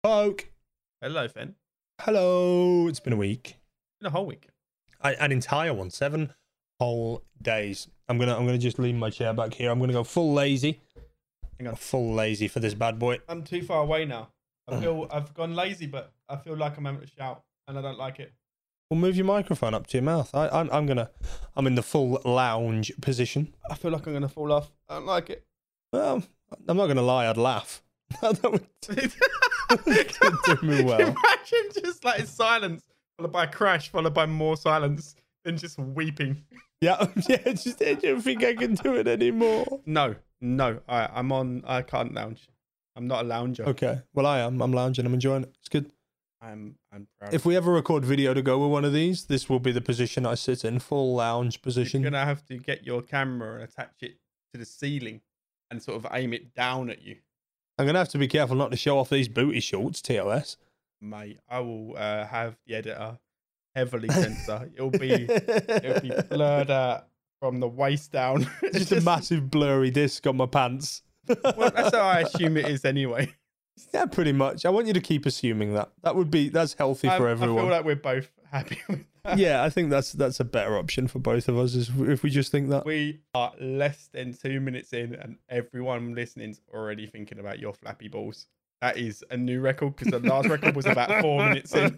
Poke. Hello, Finn. Hello. It's been a week. In a whole week. An entire one. 7 whole days. I'm gonna just lean my chair back here. I'm gonna go full lazy. Hang on. Full lazy for this bad boy. I'm too far away now. I've gone lazy, but I feel like I'm having to shout, and I don't like it. Well, move your microphone up to your mouth. I'm in the full lounge position. I feel like I'm gonna fall off. I don't like it. Well, I'm not gonna lie. I'd laugh. That would do me well. Imagine just like silence, followed by a crash, followed by more silence, then just weeping. Yeah. Just I don't think I can do it anymore. No. I can't lounge. I'm not a lounger. Okay. Well, I am. I'm lounging. I'm enjoying it. It's good. I'm proud. If we ever record video to go with one of these, this will be the position I sit in, full lounge position. You're gonna have to get your camera and attach it to the ceiling and sort of aim it down at you. I'm gonna have to be careful not to show off these booty shorts, TOS. Mate, I will have the editor heavily censor. It'll be blurred out from the waist down. Just a massive blurry disc on my pants. Well, that's how I assume it is anyway. Yeah, pretty much. I want you to keep assuming that. That's healthy for everyone. I feel like we're both happy with that. Yeah, I think that's a better option for both of us if we just think that. We are less than 2 minutes in and everyone listening's already thinking about your flappy balls. That is a new record because the last record was about 4 minutes in.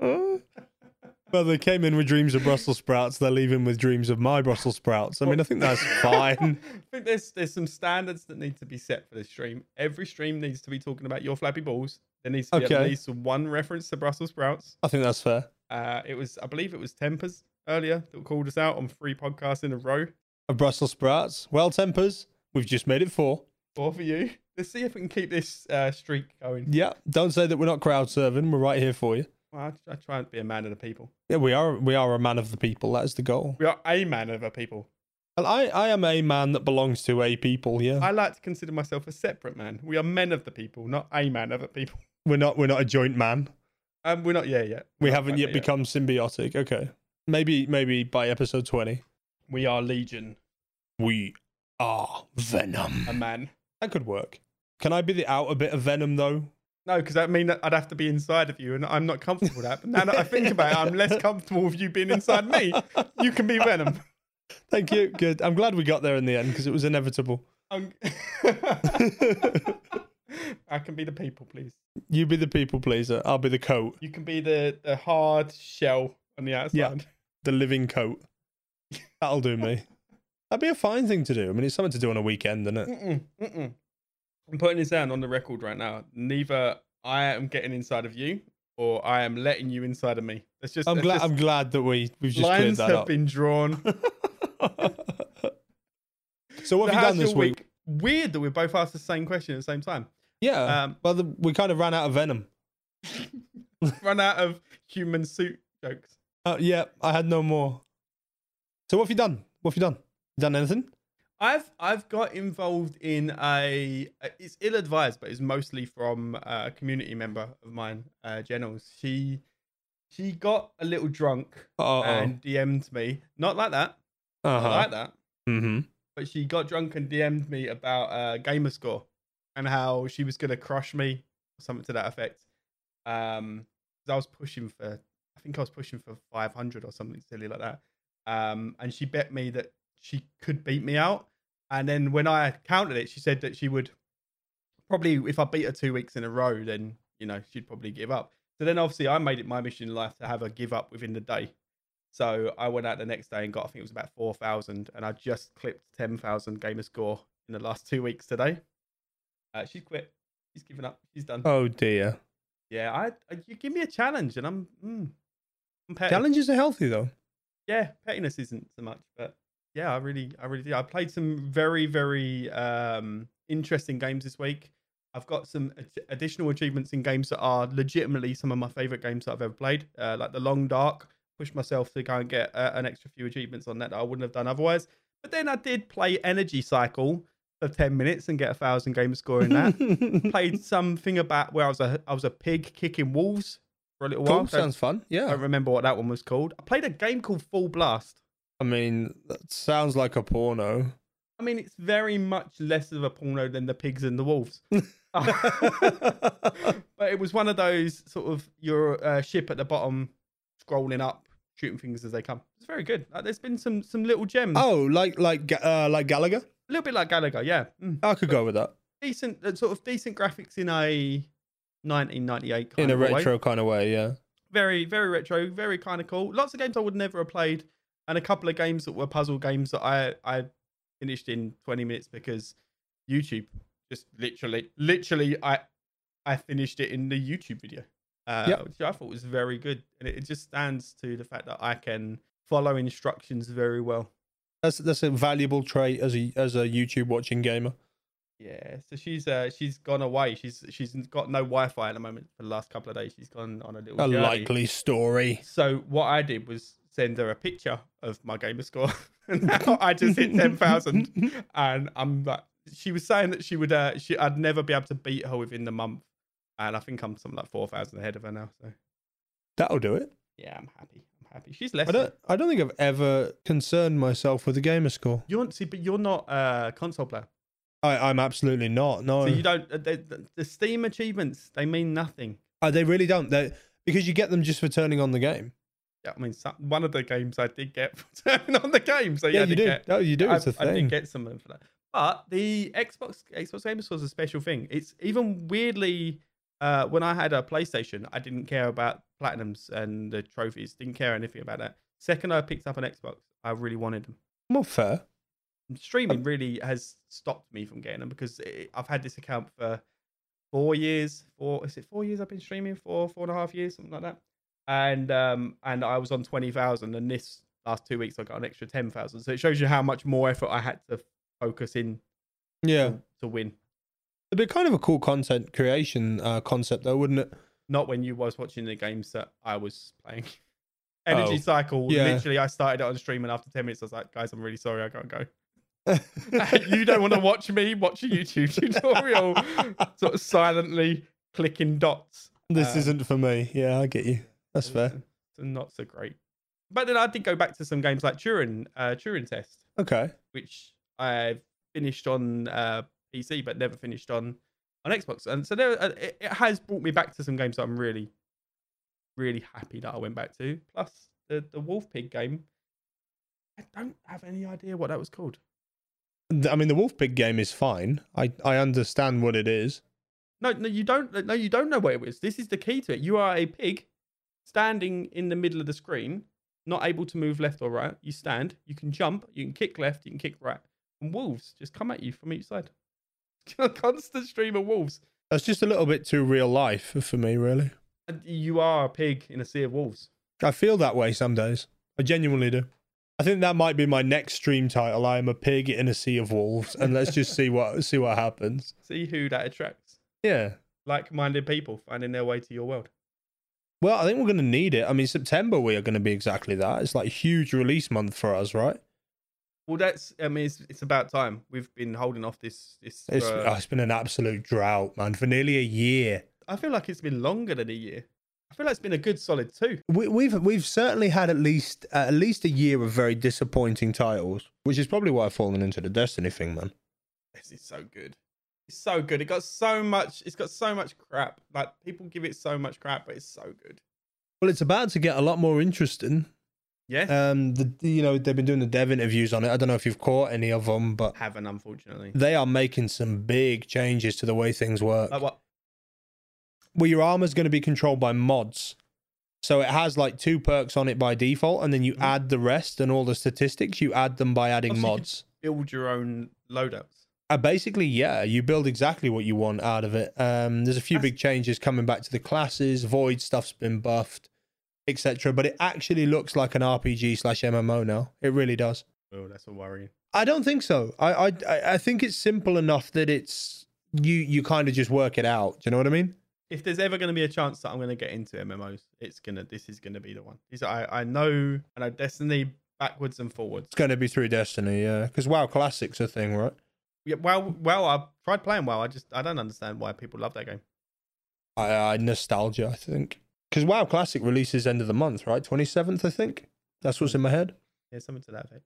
Well, they came in with dreams of Brussels sprouts. They're leaving with dreams of my Brussels sprouts. I mean, I think that's fine. I think there's some standards that need to be set for this stream. Every stream needs to be talking about your flappy balls. There needs to be at least one reference to Brussels sprouts. I think that's fair. I believe it was Tempers earlier that called us out on 3 podcasts in a row. Of Brussels sprouts. Well, Tempers, we've just made it 4. 4 for you. Let's see if we can keep this streak going. Yeah, don't say that we're not crowd serving. We're right here for you. Well, I try and be a man of the people. Yeah, we are a man of the people. That is the goal. We are a man of the people. Well, I am a man that belongs to a people, yeah. I like to consider myself a separate man. We are men of the people, not a man of the people. We're not a joint man. We're not yet. We haven't yet become symbiotic. Okay. Maybe by episode 20. We are Legion. We are Venom. A man. That could work. Can I be the outer bit of Venom though? No, because that means that I'd have to be inside of you, and I'm not comfortable with that. But now that I think about it, I'm less comfortable with you being inside me. You can be Venom. Thank you. Good. I'm glad we got there in the end because it was inevitable. I can be the people, please. You be the people pleaser. I'll be the coat. You can be the hard shell on the outside. Yeah, the living coat. That'll do me. That'd be a fine thing to do. I mean, it's something to do on a weekend, isn't it? I'm putting this down on the record right now. Neither I am getting inside of you, or I am letting you inside of me. I'm glad that we've just cleared lines that have up. been drawn. So what have you done this week? Weird that we both asked the same question at the same time. Yeah. We kind of ran out of Venom. Run out of human suit jokes. Yeah, I had no more. So what have you done? You done anything? I've got involved in it's ill-advised, but it's mostly from a community member of mine, Jennels. She got a little drunk and DM'd me. Not like that. Not like that. Mm-hmm. But she got drunk and DM'd me about gamer score and how she was going to crush me or something to that effect. I was pushing for 500 or something silly like that. And she bet me that she could beat me out. And then when I counted it, she said that she would probably, if I beat her 2 weeks in a row, then, she'd probably give up. So then obviously I made it my mission in life to have her give up within the day. So I went out the next day and got, I think it was about 4,000. And I just clipped 10,000 gamer score in the last 2 weeks today. She's quit. She's given up. She's done. Oh dear. Yeah, you give me a challenge and I'm petty. Challenges are healthy though. Yeah, pettiness isn't so much, but yeah, I really do. I played some very, very interesting games this week. I've got some additional achievements in games that are legitimately some of my favorite games that I've ever played, like The Long Dark. Pushed myself to go and get an extra few achievements on that I wouldn't have done otherwise. But then I did play Energy Cycle for 10 minutes and get 1,000 gamer score in that. Played something about where I was a pig kicking wolves for a little while. Sounds fun. Yeah. I don't remember what that one was called. I played a game called Full Blast. I mean, that sounds like a porno. I mean, it's very much less of a porno than the pigs and the wolves. But it was one of those sort of your ship at the bottom, scrolling up, shooting things as they come. It's very good. Like, there's been some little gems. Oh, like Galaga? A little bit like Galaga, yeah. I could go with that. Decent, sort of decent graphics in a 1998 kind In a of way. retro kind of way, yeah. Very, very retro, very kind of cool. Lots of games I would never have played, and a couple of games that were puzzle games that I finished in 20 minutes because YouTube just literally I finished it in the YouTube video, which I thought was very good, and it just stands to the fact that I can follow instructions very well. That's a valuable trait as a YouTube watching gamer. Yeah, so she's gone away. She's got no Wi-Fi at the moment for the last couple of days. She's gone on a little journey. Likely story. So what I did was send her a picture of my gamer score, and now I just hit 10,000. And I'm like, she was saying that she would, I'd never be able to beat her within the month, and I think I'm something like 4,000 ahead of her now. So that'll do it. Yeah, I'm happy. She's less. I don't think I've ever concerned myself with a gamer score. But you're not a console player. I'm absolutely not. No. So you don't. The Steam achievements, they mean nothing. They really don't. Because you get them just for turning on the game. Yeah, I mean, one of the games I did get for turning on the game. So yeah, you do. You do. It's a thing. I did get some for that. But the Xbox Gamer Score is a special thing. It's even weirdly, when I had a PlayStation, I didn't care about platinums and the trophies. Didn't care anything about that. Second, I picked up an Xbox. I really wanted them. Well, fair. Streaming really has stopped me from getting them because I've had this account for 4 years. Is it 4 years I've been streaming? 4.5 years, something like that. And I was on 20,000, and this last 2 weeks I got an extra 10,000. So it shows you how much more effort I had to focus in. Yeah, to win. It'd be kind of a cool content creation concept, though, wouldn't it? Not when you was watching the games that I was playing. Energy Cycle. Yeah. Literally, I started it on stream, and after 10 minutes, I was like, "Guys, I'm really sorry, I gotta go." You don't want to watch me watch a YouTube tutorial, sort of silently clicking dots. This isn't for me. Yeah, I get you. That's fair. So not so great. But then I did go back to some games like Turing Test. Okay. Which I finished on PC, but never finished on Xbox. And so it has brought me back to some games that I'm really, really happy that I went back to. Plus the Wolf Pig game. I don't have any idea what that was called. I mean, the Wolf Pig game is fine. I understand what it is. No, you don't. No, you don't know what it is. This is the key to it. You are a pig standing in the middle of the screen, not able to move left or right. You stand. You can jump. You can kick left. You can kick right. And wolves just come at you from each side. A constant stream of wolves. That's just a little bit too real life for me, really. And you are a pig in a sea of wolves. I feel that way some days. I genuinely do. I think that might be my next stream title. I am a pig in a sea of wolves, and let's just see what happens. See who that attracts. Yeah, like-minded people finding their way to your world. Well, I think we're going to need it. I mean, September we are going to be exactly that. It's like a huge release month for us, right? Well, it's about time. We've been holding off this. It's been an absolute drought, man, for nearly a year. I feel like it's been longer than a year. I feel like it's been a good solid 2. We've certainly had at least a year of very disappointing titles, which is probably why I've fallen into the Destiny thing, man. This is so good. It's so good. It's got so much crap. Like, people give it so much crap, but it's so good. Well, it's about to get a lot more interesting. Yes. They've been doing the dev interviews on it. I don't know if you've caught any of them, but haven't, unfortunately. They are making some big changes to the way things work. Like what? Well, your armor's going to be controlled by mods. So it has like 2 perks on it by default, and then you add the rest and all the statistics. You add them by adding mods. You build your own loadouts. Basically, yeah, you build exactly what you want out of it. There's a few big changes coming back to the classes. Void stuff's been buffed, etc. But it actually looks like an RPG/MMO now. It really does. Oh, that's a worry. I don't think so. I think it's simple enough that it's you kind of just work it out. Do you know what I mean? If there's ever going to be a chance that I'm going to get into MMOs, this is going to be the one. I know Destiny backwards and forwards. It's going to be through Destiny, yeah. Because WoW Classic's a thing, right? Yeah, well, I've tried playing WoW. I don't understand why people love that game. Nostalgia, I think. Because WoW Classic releases end of the month, right? 27th, I think. That's what's in my head. Yeah, something to that effect.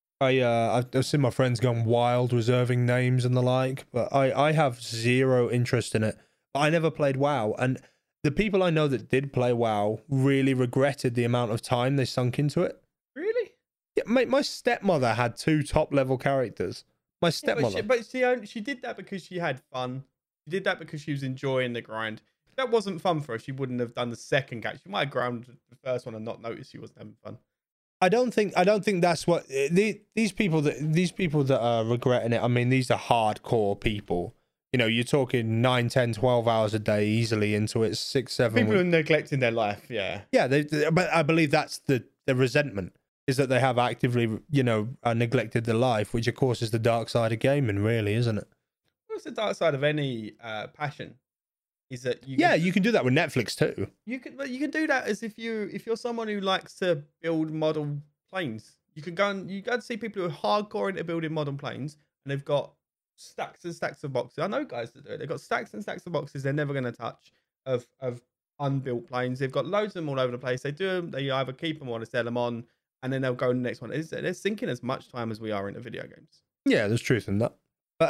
I've seen my friends gone wild reserving names and the like, but I have zero interest in it. I never played WoW, and the people I know that did play WoW really regretted the amount of time they sunk into it. Really? Yeah, mate, my stepmother had 2 top-level characters. My Yeah, stepmother. but she did that because she had fun. She did that because she was enjoying the grind. If that wasn't fun for her, she wouldn't have done the second catch. She might have ground the first one and not noticed she wasn't having fun. I don't think that's what these people that are regretting it. I mean, these are hardcore people. You know, you're talking 9, 10, 12 hours a day easily into it, 6, 7 People weeks. are neglecting their life. Yeah. Yeah, but I believe that's the resentment, is that they have actively, you know, neglected their life, which of course is the dark side of gaming, really, isn't it? What's the dark side of any passion? Is that you can do that with Netflix too. you can do that as if you're someone who likes to build model planes. You go and see people who are hardcore into building modern planes, and they've got stacks and stacks of boxes. I know guys that do it. They've got stacks and stacks of boxes they're never going to touch of unbuilt planes. They've got loads of them all over the place. They do them. They either keep them or they sell them on, and then they'll go to the next one. They're sinking as much time as we are into video games. Yeah, there's truth in that. But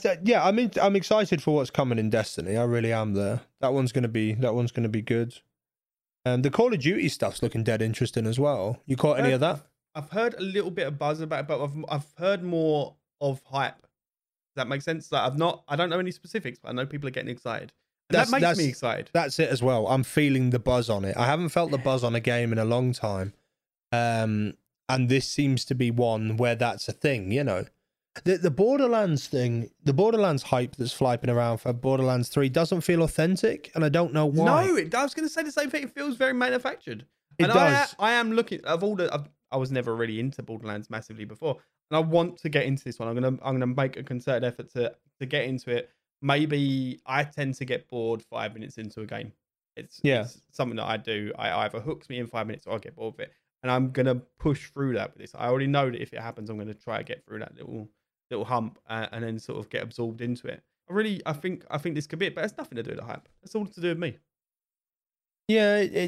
I'm excited for what's coming in Destiny. I really am there. That one's gonna be good. The Call of Duty stuff's looking dead interesting as well. You caught any of that? I've heard a little bit of buzz about it, but I've heard more of hype. Does that make sense? Like I don't know any specifics, but I know people are getting excited. And that makes me excited. That's it as well. I'm feeling the buzz on it. I haven't felt the buzz on a game in a long time. And this seems to be one where that's a thing, you know. The Borderlands thing, the Borderlands hype that's flying around for Borderlands 3 doesn't feel authentic, and I don't know why. No, I was going to say the same thing. It feels very manufactured. It does. I am looking I was never really into Borderlands massively before, and I want to get into this one. I'm gonna make a concerted effort to get into it. Maybe I tend to get bored 5 minutes into a game. It's something that I do. I either hooks me in 5 minutes or I get bored of it, and I'm gonna push through that with this. I already know that if it happens, I'm gonna try to get through that little hump and then sort of get absorbed into it. I think this could be it, but it's nothing to do with the hype. It's all to do with me. Yeah,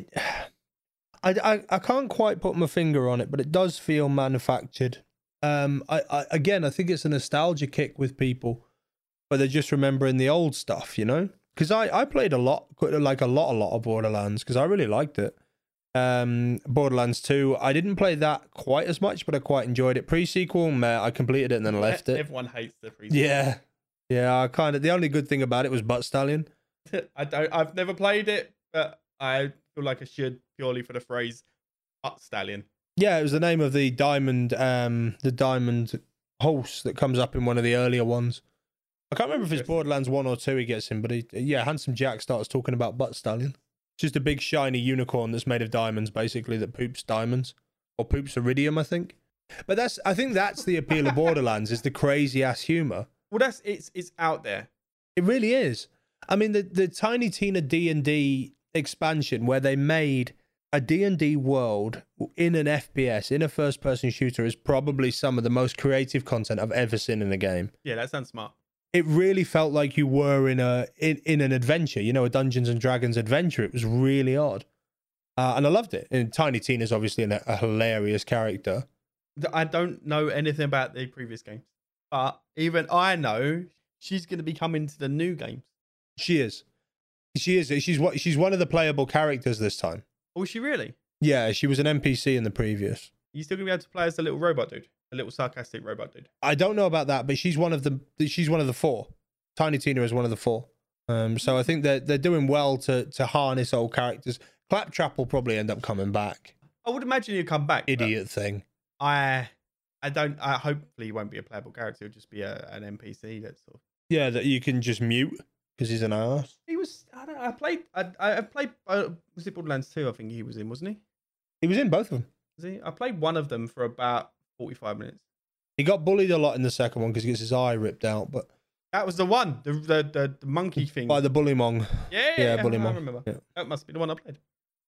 I can't quite put my finger on it, but it does feel manufactured. I think it's a nostalgia kick with people, but they're just remembering the old stuff, you know? Because I played a lot of Borderlands because I really liked it. Borderlands 2, I didn't play that quite as much, but I quite enjoyed it. Pre-sequel, I completed it and then left it. Everyone hates the pre-sequel. Yeah. The only good thing about it was Butt Stallion. I've never played it, but I feel like I should, purely for the phrase Butt Stallion. Yeah, it was the name of the diamond horse that comes up in one of the earlier ones. I can't remember if it's Borderlands 1 or 2 he gets in, but Handsome Jack starts talking about Butt Stallion. Just a big shiny unicorn that's made of diamonds, basically, that poops diamonds. Or poops iridium, I think. But I think that's the appeal of Borderlands, is the crazy ass humor. Well, it's out there. It really is. I mean, the Tiny Tina D&D expansion, where they made a D&D world in an FPS, in a first-person shooter, is probably some of the most creative content I've ever seen in a game. Yeah, that sounds smart. It really felt like you were in an adventure, you know, a Dungeons and Dragons adventure. It was really odd. And I loved it. And Tiny Tina's obviously a hilarious character. I don't know anything about the previous games, but even I know she's going to be coming to the new games. She is. She's one of the playable characters this time. Oh, is she really? Yeah, she was an NPC in the previous. Are you still going to be able to play as the little robot dude? A little sarcastic robot dude. I don't know about that, but she's one of the 4. Tiny Tina is one of the 4. So I think they're doing well to harness old characters. Claptrap will probably end up coming back. I would imagine he'll come back. Idiot thing. I hopefully he won't be a playable character. He'll just be an NPC. That's sort of. Yeah, that you can just mute because he's an ass. He was. I played. Was it Borderlands 2? I think he was in, wasn't he? He was in both of them. Was he? I played one of them for about 45 minutes. He got bullied a lot in the second one because he gets his eye ripped out, but that was the one, the monkey thing. By the Bullymong. Yeah, Bullymong. I remember. Yeah. That must be the one I played.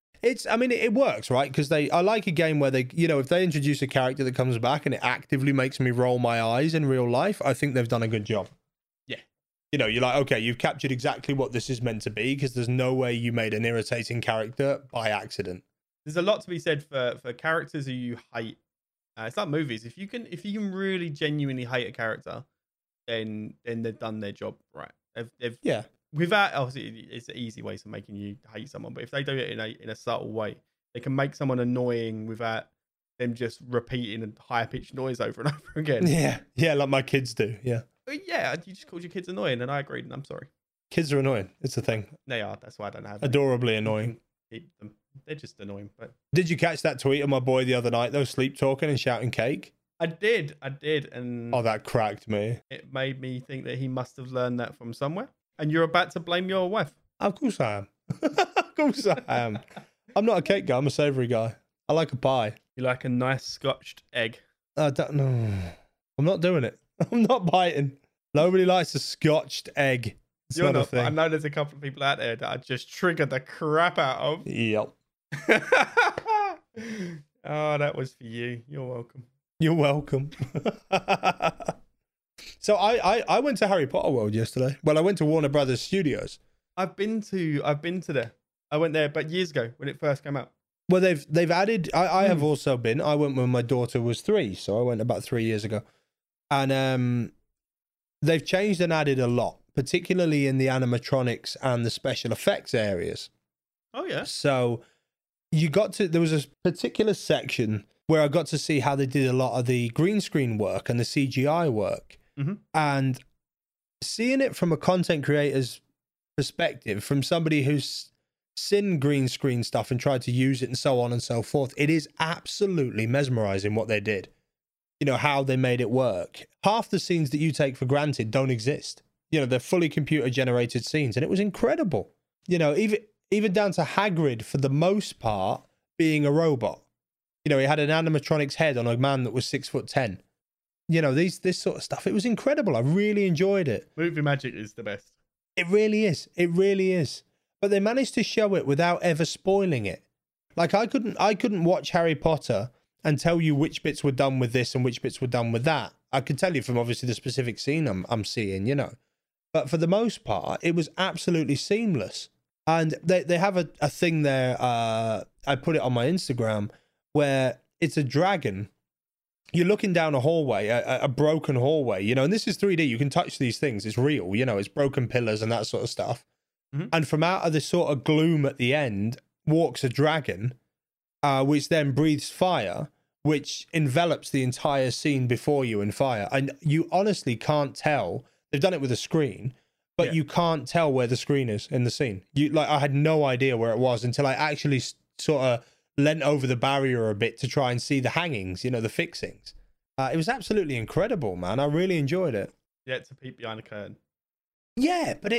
It works, right? Because I like a game where they, you know, if they introduce a character that comes back and it actively makes me roll my eyes in real life, I think they've done a good job. Yeah. You know, you're like, okay, you've captured exactly what this is meant to be, because there's no way you made an irritating character by accident. There's a lot to be said for characters who you hate. It's like movies. If you can really genuinely hate a character, then they've done their job right. They've without, obviously, it's easy ways of making you hate someone, but if they do it in a subtle way, they can make someone annoying without them just repeating a high pitched noise over and over again. Yeah, like my kids do. Yeah, But yeah, you just called your kids annoying, and I agreed, and I'm sorry. kids are annoying. It's a thing. They are. That's why I don't have them. Adorably annoying. Keep them. They're just annoying. But Did you catch that tweet of my boy the other night though, sleep talking and shouting cake? I did, and Oh, that cracked me. it made me think that he must have learned that from somewhere. And you're about to blame your wife. Of course I am. Of course I am. I'm not a cake guy. I'm a savoury guy. I like a pie. You like a nice scotched egg. I don't know. I'm not doing it. I'm not biting. Nobody likes a scotched egg. It's You're not a not. But I thing. know there's a couple of people out there that I just triggered the crap out of. Yep. Oh, that was for you. You're welcome. You're welcome. So I went to Harry Potter World yesterday. Well, I went to Warner Brothers Studios. I've been to there. I went there, but years ago when it first came out. Well, they've added. I have also been. I went when my daughter was 3, so I went about 3 years ago, and they've changed and added a lot, particularly in the animatronics and the special effects areas. Oh yeah. So there was a particular section where I got to see how they did a lot of the green screen work and the CGI work, and seeing it from a content creator's perspective, from somebody who's seen green screen stuff and tried to use it and so on and so forth, it is absolutely mesmerizing what they did. You know, how they made it work. Half the scenes that you take for granted don't exist. You know, they're fully computer generated scenes, and it was incredible. You know, even down to Hagrid, for the most part, being a robot. You know, he had an animatronics head on a man that was 6'10". You know, this sort of stuff. It was incredible. I really enjoyed it. Movie magic is the best. It really is. It really is. But they managed to show it without ever spoiling it. Like I couldn't watch Harry Potter and tell you which bits were done with this and which bits were done with that. I could tell you from obviously the specific scene I'm seeing, you know. But for the most part, it was absolutely seamless. And they have a thing there, I put it on my Instagram, where it's a dragon. You're looking down a hallway, a broken hallway, you know, and this is 3D. You can touch these things. It's real, you know, it's broken pillars and that sort of stuff. And from out of this sort of gloom at the end walks a dragon, which then breathes fire, which envelops the entire scene before you in fire. And you honestly can't tell. They've done it with a screen, but you can't tell where the screen is in the scene. I had no idea where it was until I actually sort of leant over the barrier a bit to try and see the hangings, you know, the fixings. It was absolutely incredible, man. I really enjoyed it. Yeah, to peek behind the curtain. Yeah, but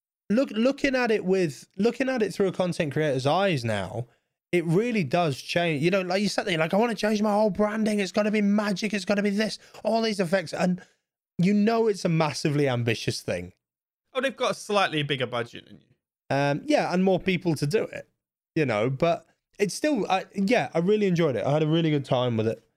looking at it through a content creator's eyes now, it really does change. You know, like you said there, like, I want to change my whole branding. It's got to be magic. It's got to be this, all these effects. And you know, it's a massively ambitious thing. Oh, they've got a slightly bigger budget than you. Yeah, and more people to do it, you know, but it's still, I really enjoyed it. I had a really good time with it.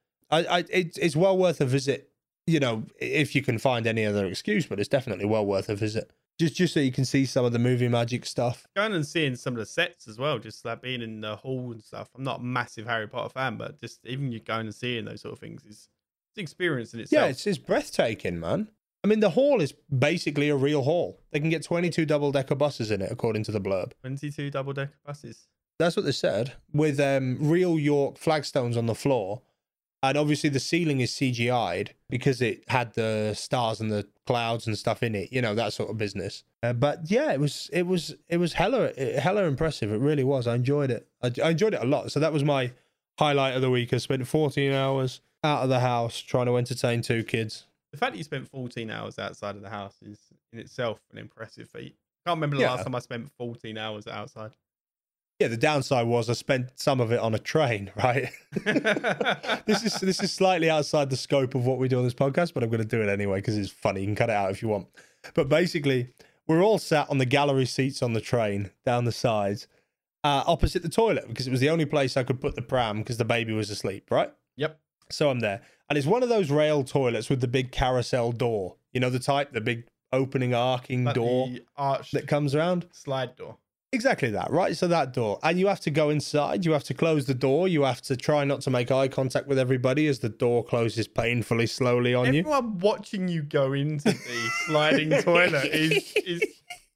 It's well worth a visit, you know, if you can find any other excuse, but it's definitely well worth a visit. Just so you can see some of the movie magic stuff. Going and seeing some of the sets as well, just like being in the hall and stuff. I'm not a massive Harry Potter fan, but just even you going and seeing those sort of things is an experience in itself. Yeah, it's breathtaking, man. I mean, the hall is basically a real hall. They can get 22 double-decker buses in it, according to the blurb. 22 double-decker buses. That's what they said, with real York flagstones on the floor. And obviously the ceiling is CGI'd because it had the stars and the clouds and stuff in it, you know, that sort of business. But yeah, it was hella impressive. It really was. I enjoyed it. I enjoyed it a lot. So that was my highlight of the week. I spent 14 hours out of the house trying to entertain 2 kids. The fact that you spent 14 hours outside of the house is in itself an impressive feat. I can't remember the last time I spent 14 hours outside. Yeah, the downside was I spent some of it on a train, right? This is slightly outside the scope of what we do on this podcast, but I'm going to do it anyway because it's funny. You can cut it out if you want. But basically, we're all sat on the gallery seats on the train down the sides, opposite the toilet, because it was the only place I could put the pram because the baby was asleep, right? Yep. So I'm there. And it's one of those rail toilets with the big carousel door. You know the type, the big opening arcing Like door the arched that comes around? slide door. Exactly that, right? So that door. And you have to go inside. You have to close the door. You have to try not to make eye contact with everybody as the door closes painfully, slowly on you. Everyone watching you go into the sliding toilet is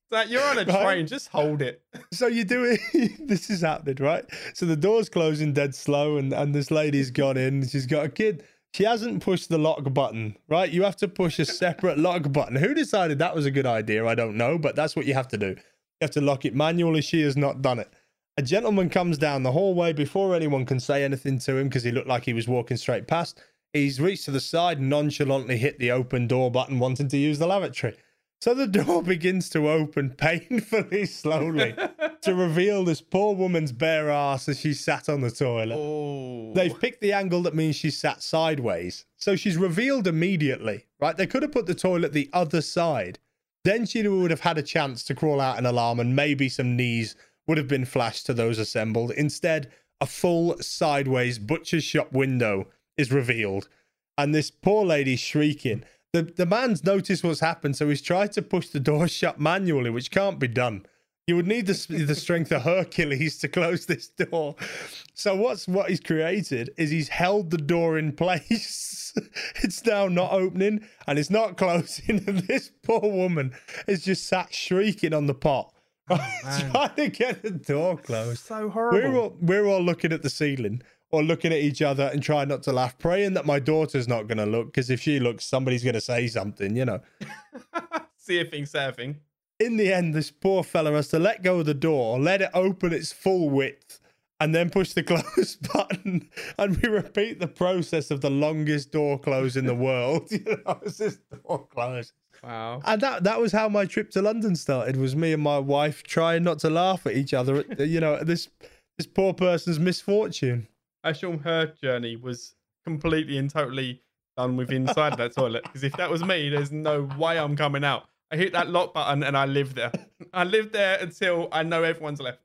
Like, you're on a Right? train, just hold it. So you do it. This is happening, right? So the door's closing dead slow, and this lady's gone in. She's got a kid. She hasn't pushed the lock button, right? You have to push a separate lock button. Who decided that was a good idea? I don't know, but that's what you have to do. You have to lock it manually. She has not done it. A gentleman comes down the hallway before anyone can say anything to him because he looked like he was walking straight past. He's reached to the side, nonchalantly hit the open door button, wanting to use the lavatory. So the door begins to open painfully slowly to reveal this poor woman's bare ass as she sat on the toilet. Oh. They've picked the angle that means she sat sideways. So she's revealed immediately, right? They could have put the toilet the other side. Then she would have had a chance to crawl out an alarm and maybe some knees would have been flashed to those assembled. Instead, a full sideways butcher's shop window is revealed. And this poor lady's shrieking. The man's noticed what's happened, so he's tried to push the door shut manually, which can't be done. You would need the strength of Hercules to close this door. So what he's created is he's held the door in place. It's now not opening and it's not closing. And this poor woman is just sat shrieking on the pot, trying to get the door closed. So horrible. We're all looking at the ceiling or looking at each other and trying not to laugh, praying that my daughter's not going to look, because if she looks, somebody's going to say something, you know. See a thing, say a thing. In the end, this poor fella has to let go of the door, let it open its full width, and then push the close button. And we repeat the process of the longest door close in the world. You know, as this door closes. Wow. And that was how my trip to London started, was me and my wife trying not to laugh at each other at, you know, at this poor person's misfortune. I assume her journey was completely and totally done with inside that toilet. Because if that was me, there's no way I'm coming out. I hit that lock button and I live there. I live there until I know everyone's left.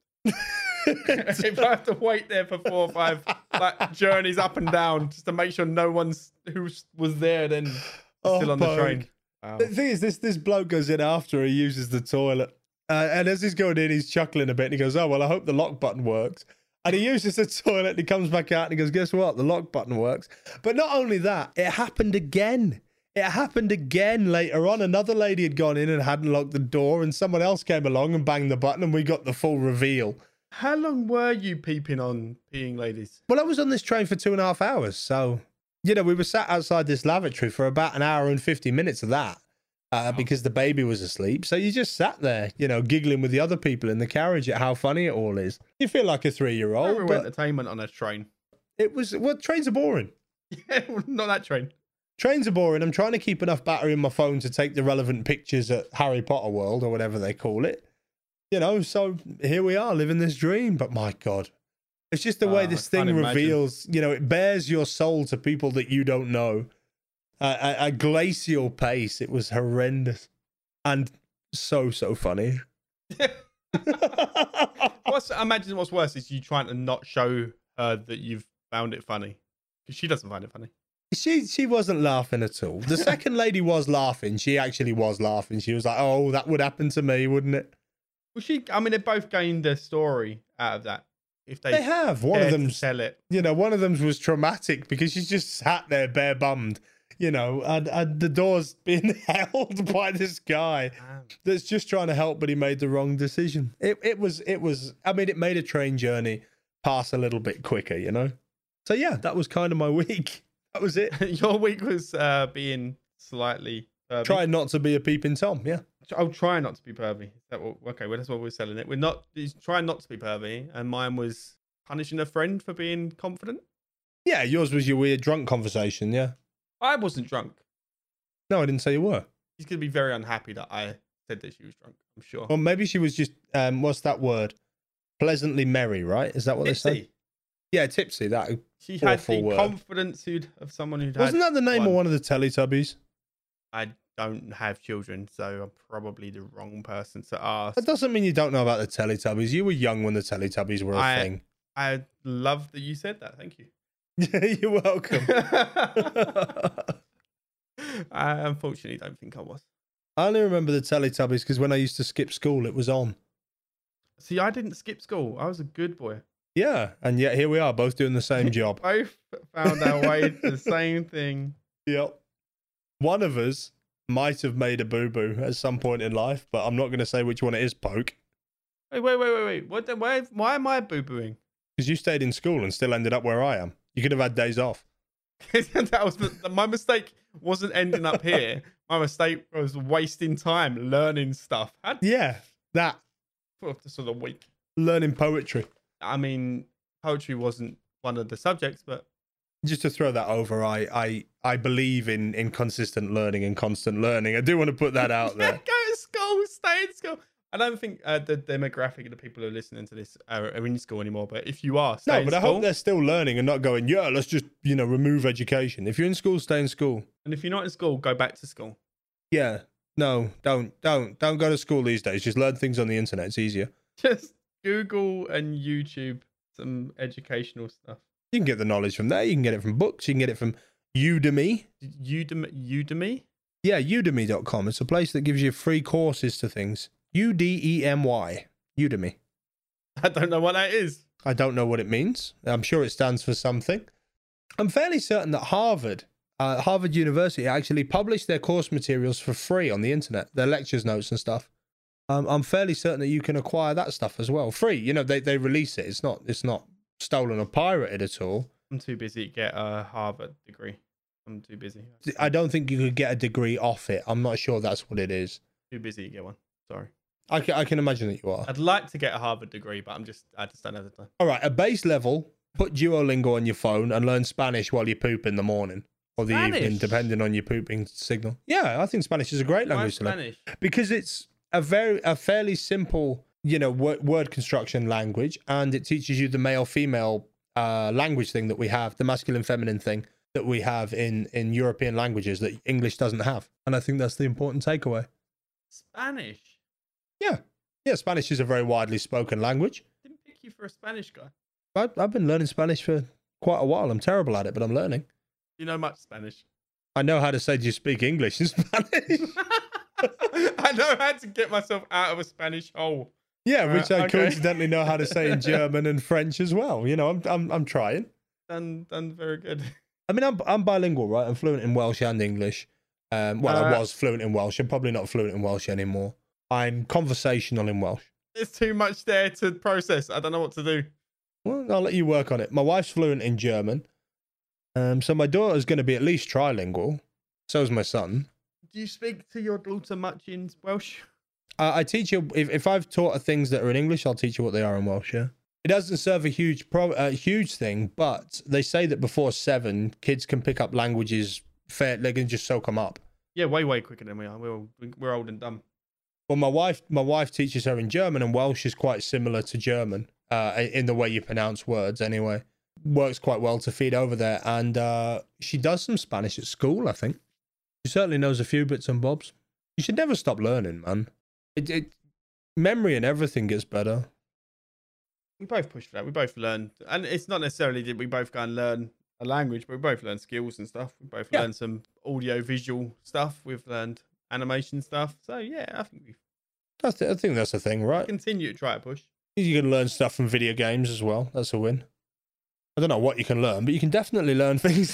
If I have to wait there for 4 or 5 like journeys up and down just to make sure no one's who was there then still on the train. Wow. The thing is, this bloke goes in after he uses the toilet, and as he's going in, he's chuckling a bit. And he goes, "Oh well, I hope the lock button works." And he uses the toilet and he comes back out and he goes, "Guess what? The lock button works." But not only that, it happened again. It happened again later on. Another lady had gone in and hadn't locked the door, and someone else came along and banged the button, and we got the full reveal. How long were you peeping on peeing ladies? Well, I was on this train for 2.5 hours. So, you know, we were sat outside this lavatory for about an hour and 50 minutes of that because the baby was asleep. So you just sat there, you know, giggling with the other people in the carriage at how funny it all is. You feel like a 3-year-old. Real entertainment on a train. It was, well, trains are boring. Yeah, not that train. Trains are boring. I'm trying to keep enough battery in my phone to take the relevant pictures at Harry Potter World or whatever they call it. You know, so here we are living this dream. But my God, it's just the way this thing reveals, you know, it bears your soul to people that you don't know. At a glacial pace. It was horrendous and so funny. I imagine what's worse is you trying to not show her that you've found it funny, because she doesn't find it funny. She wasn't laughing at all. The second lady was laughing. She actually was laughing. She was like, "Oh, that would happen to me, wouldn't it?" Well, I mean, they both gained a story out of that. If they have. One of them sell it. You know, one of them was traumatic because she's just sat there bare bummed, you know, and the door's being held by this guy that's just trying to help, but he made the wrong decision. It was, I mean, it made a train journey pass a little bit quicker, you know? So yeah, that was kind of my week. That was it. Your week was being slightly pervy. Try not to be a peeping Tom, yeah. I'll try not to be pervy. Is that what, okay, well, that's what we're selling it. We're not, trying not to be pervy, and mine was punishing a friend for being confident. Yeah, yours was your weird drunk conversation, yeah. I wasn't drunk. No, I didn't say you were. She's going to be very unhappy that I said that she was drunk, I'm sure. Well, maybe she was just, what's that word? Pleasantly merry, right? Is that what Tipsy. they say? Yeah, tipsy. That she had the word. confidence of someone who'd Wasn't that the name of one of the Teletubbies? I don't have children, so I'm probably the wrong person to ask. That doesn't mean you don't know about the Teletubbies. You were young when the Teletubbies were a thing. I love that you said that. Thank you. You're welcome. I unfortunately don't think I was. I only remember the Teletubbies because when I used to skip school, it was on. See, I didn't skip school. I was a good boy. Yeah, and yet here we are, both doing the same job. Both found our way to the same thing. Yep. One of us might have made a boo-boo at some point in life, but I'm not going to say which one it is, Poke. Wait. Why am I boo-booing? Because you stayed in school and still ended up where I am. You could have had days off. That was my mistake. Wasn't ending up here. My mistake was wasting time learning stuff. Yeah, that. For the sort of week. Learning poetry. I mean, poetry wasn't one of the subjects, but just to throw that over, I believe in consistent learning and constant learning. I do want to put that out there. Go to school, stay in school. I don't think the demographic of the people who are listening to this are in school anymore. But if you are, stay in school. I hope they're still learning and not going, yeah, let's just remove education. If you're in school, stay in school. And if you're not in school, go back to school. Yeah, no, don't go to school these days. Just learn things on the internet. It's easier. Just Google and YouTube some educational stuff. You can get the knowledge from there. You can get it from books. You can get it from Udemy. Udemy? Yeah, udemy.com. It's a place that gives you free courses to things. Udemy. Udemy. I don't know what that is. I don't know what it means. I'm sure it stands for something. I'm fairly certain that Harvard University actually published their course materials for free on the internet, their lectures notes and stuff. I'm fairly certain that you can acquire that stuff as well. Free. They release it. It's not stolen or pirated at all. I'm too busy to get a Harvard degree. I'm too busy. I don't think you could get a degree off it. I'm not sure that's what it is. Too busy to get one. Sorry. I can imagine that you are. I'd like to get a Harvard degree, but I just don't have the time. All right, at base level, put Duolingo on your phone and learn Spanish while you poop in the morning or the evening, depending on your pooping signal. Yeah, I think Spanish is a great language to learn because it's a fairly simple, word construction language, and it teaches you the male-female language thing that we have, the masculine-feminine thing that we have in European languages that English doesn't have. And I think that's the important takeaway. Spanish? Yeah, Spanish is a very widely spoken language. I didn't pick you for a Spanish guy. I've been learning Spanish for quite a while. I'm terrible at it, but I'm learning. You know much Spanish? I know how to say, do you speak English in Spanish? I know how to get myself out of a Spanish hole. Yeah, which I coincidentally know how to say in German and French as well. I'm trying. Done very good. I mean, I'm bilingual, right? I'm fluent in Welsh and English. I was fluent in Welsh. I'm probably not fluent in Welsh anymore. I'm conversational in Welsh. There's too much there to process. I don't know what to do. Well, I'll let you work on it. My wife's fluent in German. So my daughter's going to be at least trilingual. So is my son. Do you speak to your daughter much in Welsh? I teach her, if I've taught her things that are in English, I'll teach her what they are in Welsh, yeah. It doesn't serve a huge thing, but they say that before 7, kids can pick up languages they can just soak them up. Yeah, way quicker than we are. We're old and dumb. Well, my wife teaches her in German, and Welsh is quite similar to German in the way you pronounce words anyway. Works quite well to feed over there, and she does some Spanish at school, I think. She certainly knows a few bits and bobs. You should never stop learning, man. Memory and everything gets better. We both push for that. We both learn, and it's not necessarily that we both go and learn a language, but we both learn skills and stuff. We both learn some audio visual stuff. We've learned animation stuff. So yeah, I think I think that's the thing, right? Continue to try to push. You can learn stuff from video games as well. That's a win. I don't know what you can learn, but you can definitely learn things.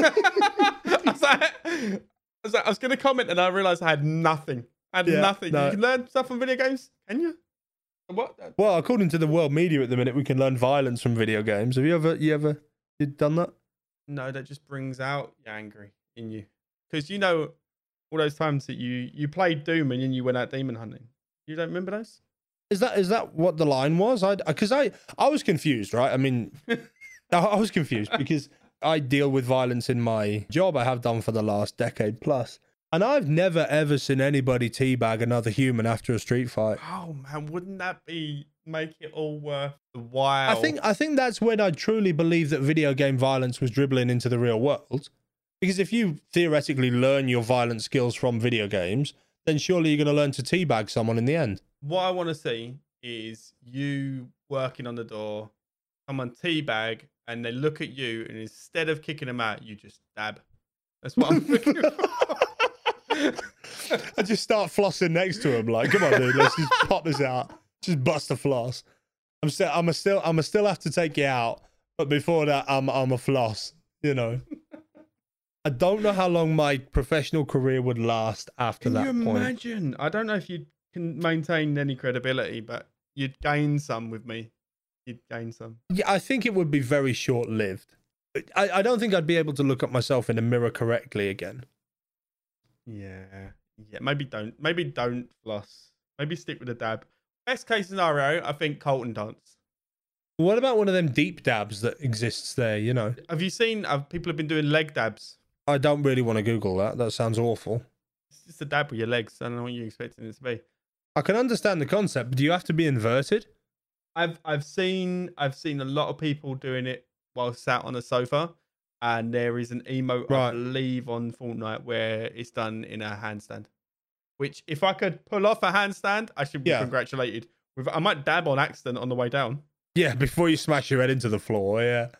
I was going to comment, and I realized I had nothing. Nothing. No. You can learn stuff from video games, can you? What? Well, according to the world media at the minute, we can learn violence from video games. Have you ever done that? No, that just brings out the angry in you. Because all those times that you played Doom and then you went out demon hunting. You don't remember those? Is that what the line was? Because I was confused, right? I mean, I was confused because I deal with violence in my job. I have done for the last decade plus. And I've never, ever seen anybody teabag another human after a street fight. Oh, man, wouldn't that make it all worth the while? I think that's when I truly believe that video game violence was dribbling into the real world. Because if you theoretically learn your violent skills from video games, then surely you're going to learn to teabag someone in the end. What I want to see is you working on the door, someone teabag, and they look at you, and instead of kicking them out, you just dab. That's what I'm looking for. I just start flossing next to him, like, come on, dude, let's just pop this out. Just bust a floss. I'm still have to take you out, but before that, I'm a floss, I I don't know how long my professional career would last after that Can you point. imagine? I don't know if you can maintain any credibility, but you'd gain some with me. You'd gain some. Yeah, I think it would be very short-lived. I don't think I'd be able to look at myself in a mirror correctly again. Yeah. Maybe don't floss. Maybe stick with a dab. Best case scenario, I think Colton dance. What about one of them deep dabs that exists there, you know? Have you seen? People have been doing leg dabs. I don't really want to Google that. That sounds awful. It's just a dab with your legs. I don't know what you're expecting it to be. I can understand the concept, but do you have to be inverted? I've seen a lot of people doing it while sat on a sofa, and there is an emote I Right. believe on Fortnite where it's done in a handstand. Which, if I could pull off a handstand, I should be Yeah. congratulated. I might dab on accident on the way down. Yeah, before you smash your head into the floor, yeah.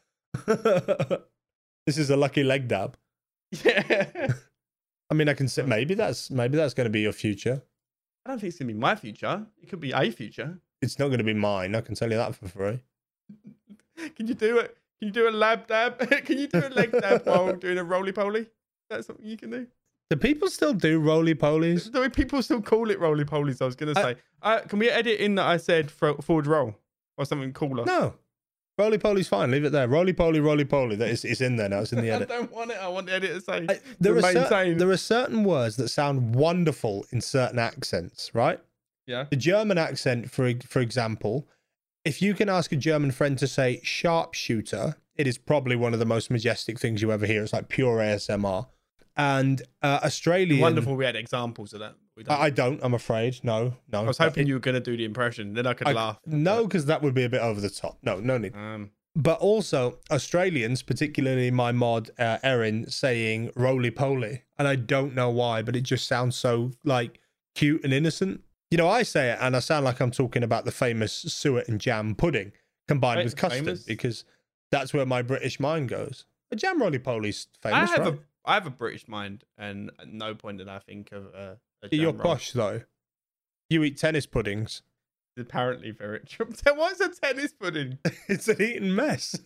This is a lucky leg dab. Yeah. I mean, I can say maybe that's going to be your future. I don't think it's gonna be my future. It could be a future. It's not going to be mine. I can tell you that for free. Can you do it? Can you do a lab dab? Can you do a leg dab while doing a roly poly? That's something you can do. Do people still do roly polies? Do people still call it roly polies? I was gonna say. Can we edit in that I said forward roll or something cooler? No. Roly poly's fine. Leave it there. Roly poly, roly poly. It's in there now. It's in the I edit. don't want it. I want the edit to say. There maintain. are certain words that sound wonderful in certain accents, right? Yeah. The German accent, for example, if you can ask a German friend to say sharpshooter, it is probably one of the most majestic things you ever hear. It's like pure ASMR. And Australian... Wonderful. We had examples of that. I don't, I'm afraid. No. I was hoping you were going to do the impression. Then I could laugh. No, because that would be a bit over the top. No need. But also, Australians, particularly my mod, Erin, saying roly-poly. And I don't know why, but it just sounds so, like, cute and innocent. You know, I say it, and I sound like I'm talking about the famous suet and jam pudding combined with custard, because that's where my British mind goes. A jam roly-poly's famous, right? I have a British mind, and at no point did I think of a jam You're roll. posh, though. You eat tennis puddings. Apparently very true. What's a tennis pudding? It's an eating mess.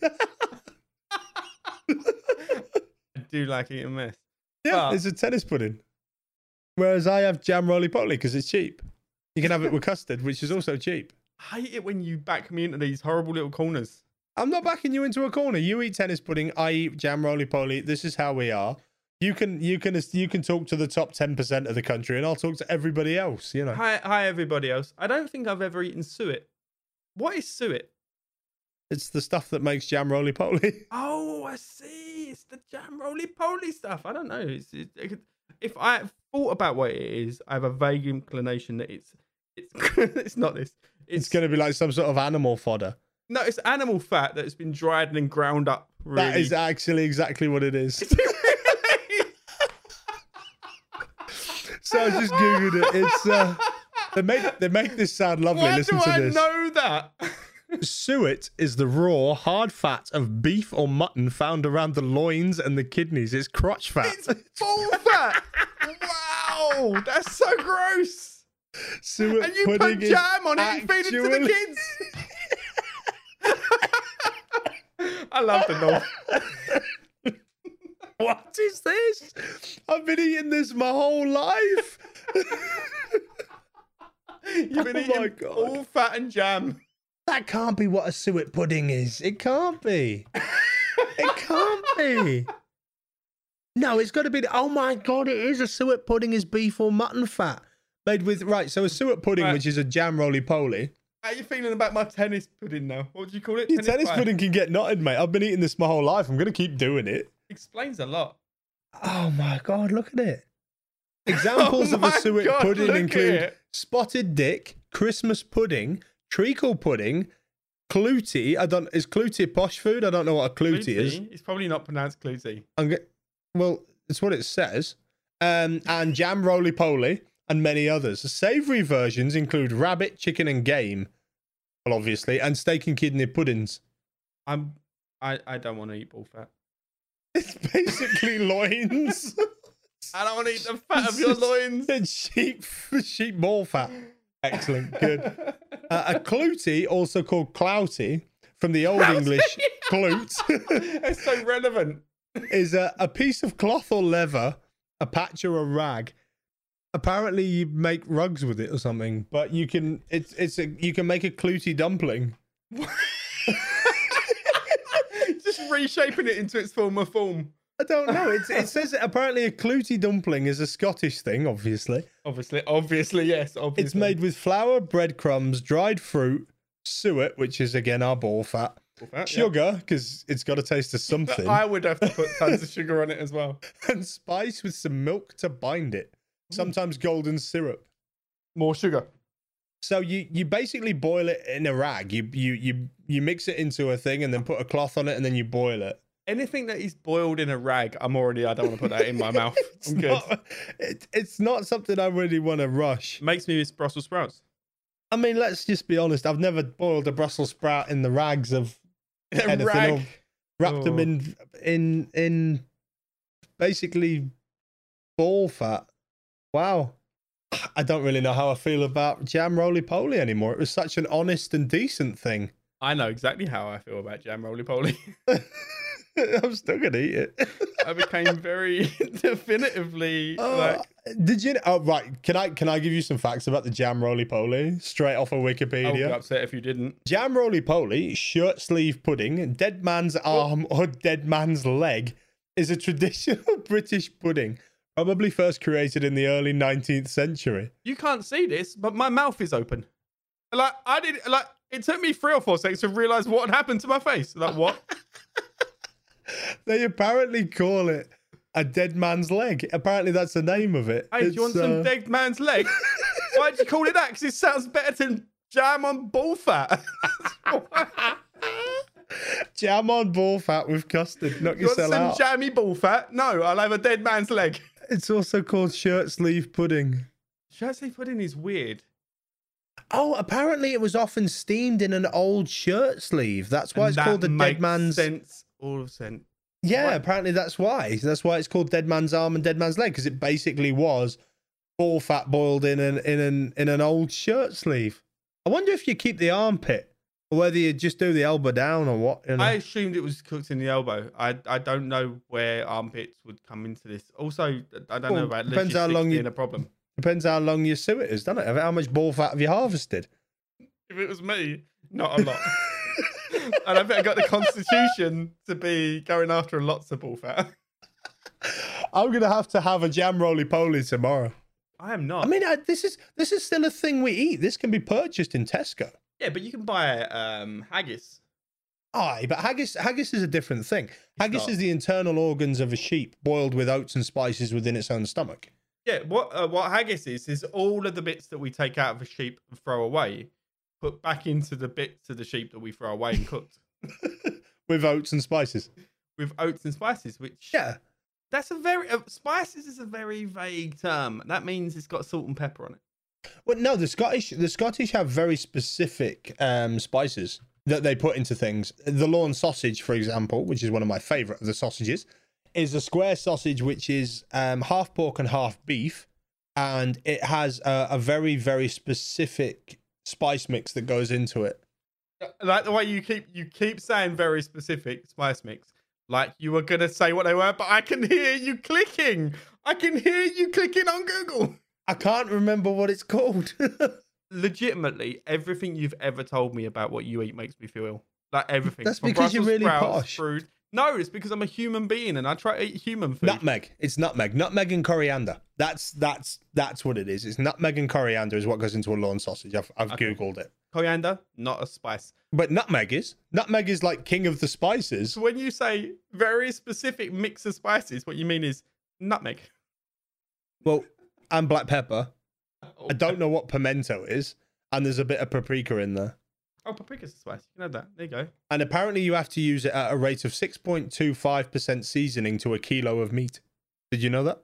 I do like eating mess. Yeah, it's a tennis pudding. Whereas I have jam roly-poly because it's cheap. You can have it with custard, which is also cheap. I hate it when you back me into these horrible little corners. I'm not backing you into a corner. You eat tennis pudding. I eat jam roly-poly. This is how we are. You can talk to the top 10% of the country, and I'll talk to everybody else. You know. Hi, everybody else. I don't think I've ever eaten suet. What is suet? It's the stuff that makes jam roly-poly. Oh, I see. It's the jam roly-poly stuff. I don't know. If I thought about what it is, I have a vague inclination that it's it's not this. It's going to be like some sort of animal fodder. No, it's animal fat that's been dried and then ground up. Really. That is actually exactly what it is. So I just googled it. It's they make this sound lovely. Why Listen do to I this. know that? Suet is the raw, hard fat of beef or mutton found around the loins and the kidneys. It's crotch fat. It's bull fat. Wow, that's so gross. Suet And you put pudding jam on it and feed it to the kids. I love the North. What is this? I've been eating this my whole life. You've been eating all fat and jam. That can't be what a suet pudding is. It can't be. It can't be. No, it's got to be. Oh my God, it is. A suet pudding is beef or mutton fat made with, right, so a suet pudding, which is a jam roly-poly. How are you feeling about my tennis pudding now? What do you call it? Your tennis pudding can get knotted, mate. I've been eating this my whole life. I'm going to keep doing it. Explains a lot. Oh my God, look at it. Examples of a suet pudding include spotted dick, Christmas pudding, treacle pudding, clootie. Is clootie a posh food? I don't know what a clootie is. It's probably not pronounced clootie. Well, it's what it says. And jam roly-poly and many others. The savoury versions include rabbit, chicken and game. Well, obviously, and steak and kidney puddings. I don't want to eat bull fat. It's basically loins. I don't want to eat the fat of your loins. It's sheep ball fat. Excellent, good. A clootie, also called clouty, from the Old English clout. It's so relevant. is a piece of cloth or leather, a patch or a rag. Apparently, you make rugs with it or something, but you can you can make a clooty dumpling. Just reshaping it into its former form. I don't know. It says that apparently a clooty dumpling is a Scottish thing, obviously. Obviously, yes. Obviously. It's made with flour, breadcrumbs, dried fruit, suet, which is again our ball fat, sugar, because it's got to taste of something. I would have to put tons of sugar on it as well. And spice with some milk to bind it. Sometimes golden syrup. More sugar. So you basically boil it in a rag. You mix it into a thing and then put a cloth on it and then you boil it. Anything that is boiled in a rag, I don't want to put that in my mouth. I'm good. It's not something I really want to rush. Makes me miss Brussels sprouts. I mean, let's just be honest. I've never boiled a Brussels sprout in the rags of anything. Rag. Or wrapped them in basically ball fat. Wow. I don't really know how I feel about jam roly-poly anymore. It was such an honest and decent thing. I know exactly how I feel about jam roly-poly. I'm still gonna eat it. I became very definitively Did you? Oh, right. Can I give you some facts about the jam roly-poly straight off of Wikipedia? I would be upset if you didn't. Jam roly-poly, shirt sleeve pudding, dead man's arm or dead man's leg is a traditional British pudding. Probably first created in the early 19th century. You can't see this, but my mouth is open. It took me 3 or 4 seconds to realize what had happened to my face. Like, what? They apparently call it a dead man's leg. Apparently that's the name of it. Hey, do you want some dead man's leg? Why'd you call it that? Because it sounds better than jam on ball fat. Jam on ball fat with custard. Knock You want yourself some out. jammy ball fat? No, I'll have a dead man's leg. It's also called shirt sleeve pudding. Shirt sleeve pudding is weird. Oh, apparently it was often steamed in an old shirt sleeve. That's why it's called the dead man's. All of sense. Yeah, What? apparently that's why. That's why it's called dead man's arm and dead man's leg, because it basically was ball fat boiled in an old shirt sleeve. I wonder if you keep the armpit, or whether you just do the elbow down or what. You know? I assumed it was cooked in the elbow. I don't know where armpits would come into this. Also, I don't know about depends how logistics long being a problem. Depends how long your suet is, doesn't it? How much ball fat have you harvested? If it was me, not a lot. And I bet I got the constitution to be going after lots of ball fat. I'm gonna have a jam roly-poly tomorrow. I am not. I mean, this is still a thing we eat. This can be purchased in Tesco. Yeah, but you can buy haggis. Aye, but haggis is a different thing. Haggis not. is the internal organs of a sheep boiled with oats and spices within its own stomach. Yeah, what haggis is all of the bits that we take out of a sheep and throw away, put back into the bits of the sheep that we throw away and cooked. With oats and spices. With oats and spices, which Yeah. that's a very spices is a very vague term. That means it's got salt and pepper on it. Well, no, the Scottish have very specific spices that they put into things. The lawn sausage, for example, which is one of my favourite of the sausages, is a square sausage which is half pork and half beef, and it has a very, very specific spice mix that goes into it. Like the way you keep saying very specific spice mix, like you were gonna say what they were, but I can hear you clicking. I can hear you clicking on Google. I can't remember what it's called. Legitimately, everything you've ever told me about what you eat makes me feel ill. Like everything. That's From because you're Brussels really sprouts, posh. Fruit. No, it's because I'm a human being and I try to eat human food. Nutmeg. It's nutmeg. Nutmeg and coriander. That's what it is. It's nutmeg and coriander is what goes into a lawn sausage. I've Okay. Googled it. Coriander, not a spice. But nutmeg is like king of the spices. So when you say very specific mix of spices, what you mean is nutmeg. Well, and black pepper. I don't know what pimento is, and there's a bit of paprika in there. Oh, paprika's a spice. You know that. There you go. And apparently you have to use it at a rate of 6.25% seasoning to a kilo of meat. Did you know that?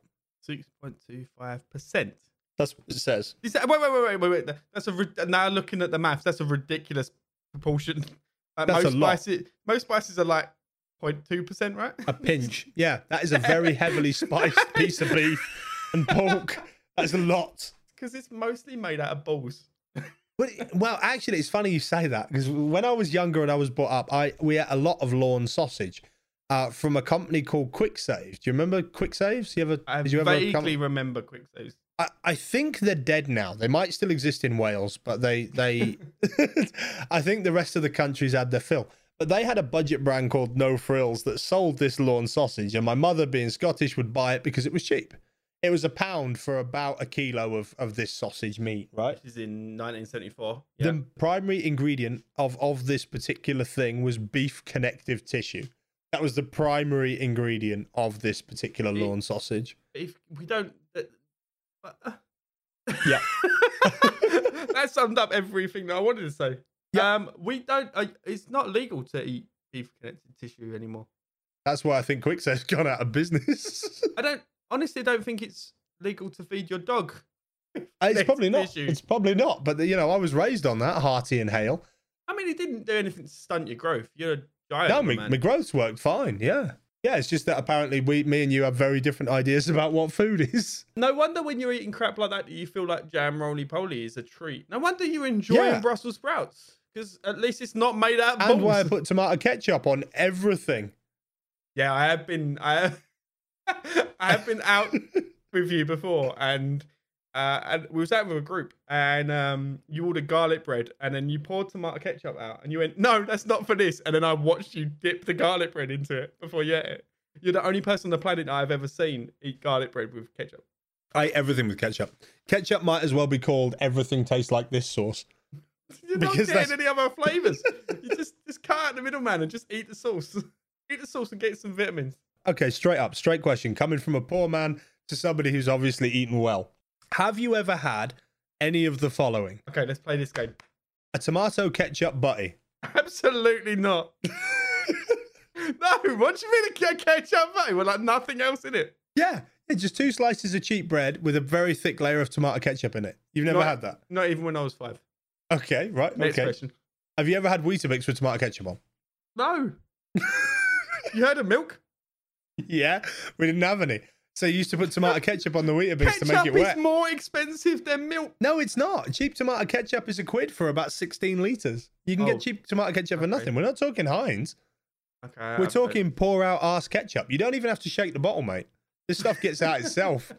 6.25%. That's what it says. Wait. Now looking at the maths, that's a ridiculous proportion. That's a lot. Most spices are like 0.2%, right? A pinch. Yeah, that is a very heavily spiced piece of beef and pork. That's a lot. Because it's mostly made out of balls. Well, actually, it's funny you say that, because when I was younger and I was brought up, we ate a lot of lawn sausage. from a company called QuickSave. Do you remember QuickSaves? I Did you ever vaguely remember quick saves. I think they're dead now. They might still exist in Wales, but they I think the rest of the country's had their fill. But they had a budget brand called No Frills that sold this lawn sausage, and my mother, being Scottish, would buy it because it was cheap. It was £1 for about a kilo of this sausage meat, right? Which is in 1974. The primary ingredient of this particular thing was beef connective tissue. That was the primary ingredient of this particular lawn sausage. If we don't... Yeah. That summed up everything that I wanted to say. Yeah. We don't... it's not legal to eat beef connective tissue anymore. That's why I think QuickSave's gone out of business. Honestly, I don't think it's legal to feed your dog. It's probably not. Tissue. It's probably not. But, I was raised on that, hearty and hale. I mean, it didn't do anything to stunt your growth. You're a giant. No, man. my growth's worked fine. Yeah. Yeah, it's just that apparently me and you have very different ideas about what food is. No wonder when you're eating crap like that, you feel like jam roly-poly is a treat. No wonder you're enjoying Brussels sprouts. Because at least it's not made out of balls. And why I put tomato ketchup on everything. Yeah, I have been out with you before, and we was out with a group, and you ordered garlic bread, and then you poured tomato ketchup out, and you went, "No, that's not for this." And then I watched you dip the garlic bread into it before you ate it. You're the only person on the planet I've ever seen eat garlic bread with ketchup. I eat everything with ketchup. Ketchup might as well be called everything tastes like this sauce. You're not getting any other flavors. You just cut out the middleman and just eat the sauce. Eat the sauce and get some vitamins. Okay, straight question. Coming from a poor man to somebody who's obviously eaten well. Have you ever had any of the following? Okay, let's play this game. A tomato ketchup butty. Absolutely not. No, what do you mean a ketchup butty with like nothing else in it? Yeah, it's just 2 slices of cheap bread with a very thick layer of tomato ketchup in it. You've never had that? Not even when I was 5. Okay, right. Next okay. question. Have you ever had Weetabix with tomato ketchup on? No. You heard of milk? Yeah, we didn't have any. So you used to put tomato ketchup on the Weetabix to make it wet. Ketchup is more expensive than milk. No, it's not. Cheap tomato ketchup is £1 for about 16 litres. You can get cheap tomato ketchup for nothing. We're not talking Heinz. Okay. We're talking pour out arse ketchup. You don't even have to shake the bottle, mate. This stuff gets out itself.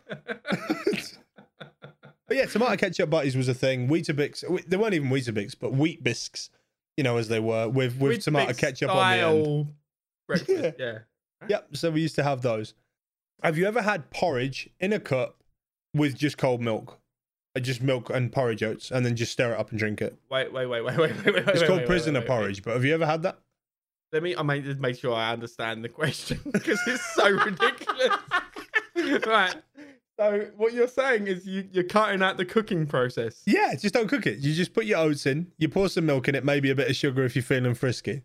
But yeah, tomato ketchup butties was a thing. Weetabix, they weren't even Weetabix, but Wheat Bisques, as they were, with tomato ketchup on the end. Breakfast, yeah. Yep, so we used to have those. Have you ever had porridge in a cup with just cold milk? Just milk and porridge oats, and then just stir it up and drink it? Wait. It's called prisoner porridge, but have you ever had that? Let me just make sure I understand the question, because it's so ridiculous. Right. So what you're saying is you're cutting out the cooking process. Yeah, just don't cook it. You just put your oats in, you pour some milk in it, maybe a bit of sugar if you're feeling frisky.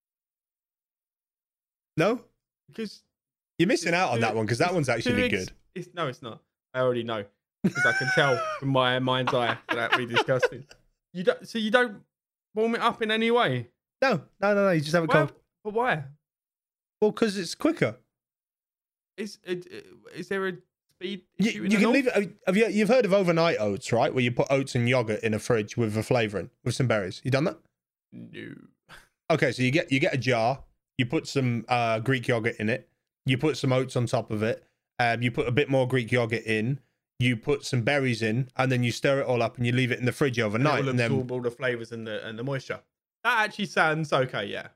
No? Because you're missing out on that one, because that one's actually good. It's not. I already know, because I can tell from my mind's eye that that'd be disgusting. You don't warm it up in any way? No. You just have it cold. But why? Well, because it's quicker. Is there a speed issue? You can leave it. You've heard of overnight oats, right? Where you put oats and yogurt in a fridge with a flavouring, with some berries. You done that? No. Okay, so you get a jar. You put some Greek yogurt in it. You put some oats on top of it. You put a bit more Greek yogurt in. You put some berries in, and then you stir it all up, and you leave it in the fridge overnight. And it will absorb all the flavors and the moisture. That actually sounds okay. Yeah.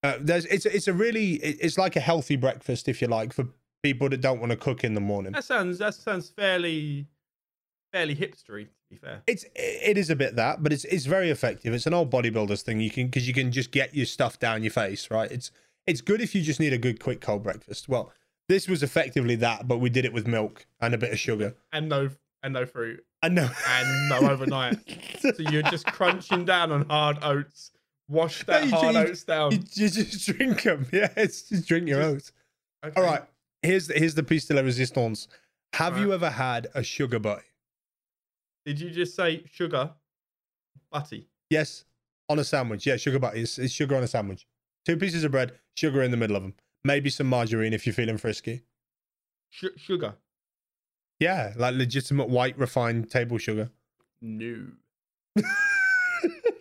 It's like a healthy breakfast, if you like, for people that don't want to cook in the morning. That sounds fairly hipstery, to be fair. It is a bit that, but it's very effective. It's an old bodybuilders thing. Because you can just get your stuff down your face, right? It's good if you just need a good quick cold breakfast. Well, this was effectively that, but we did it with milk and a bit of sugar and no fruit and no overnight. So you're just crunching down on hard oats. Wash that hard oats down. You just drink them. Yeah, just drink your oats. Okay. All right. Here's the piece de la resistance. Have you ever had a sugar butty? Did you just say sugar butty? Yes, on a sandwich. Yeah, sugar butty. It's sugar on a sandwich. 2 pieces of bread, sugar in the middle of them. Maybe some margarine if you're feeling frisky. Sugar? Yeah, like legitimate white refined table sugar. No.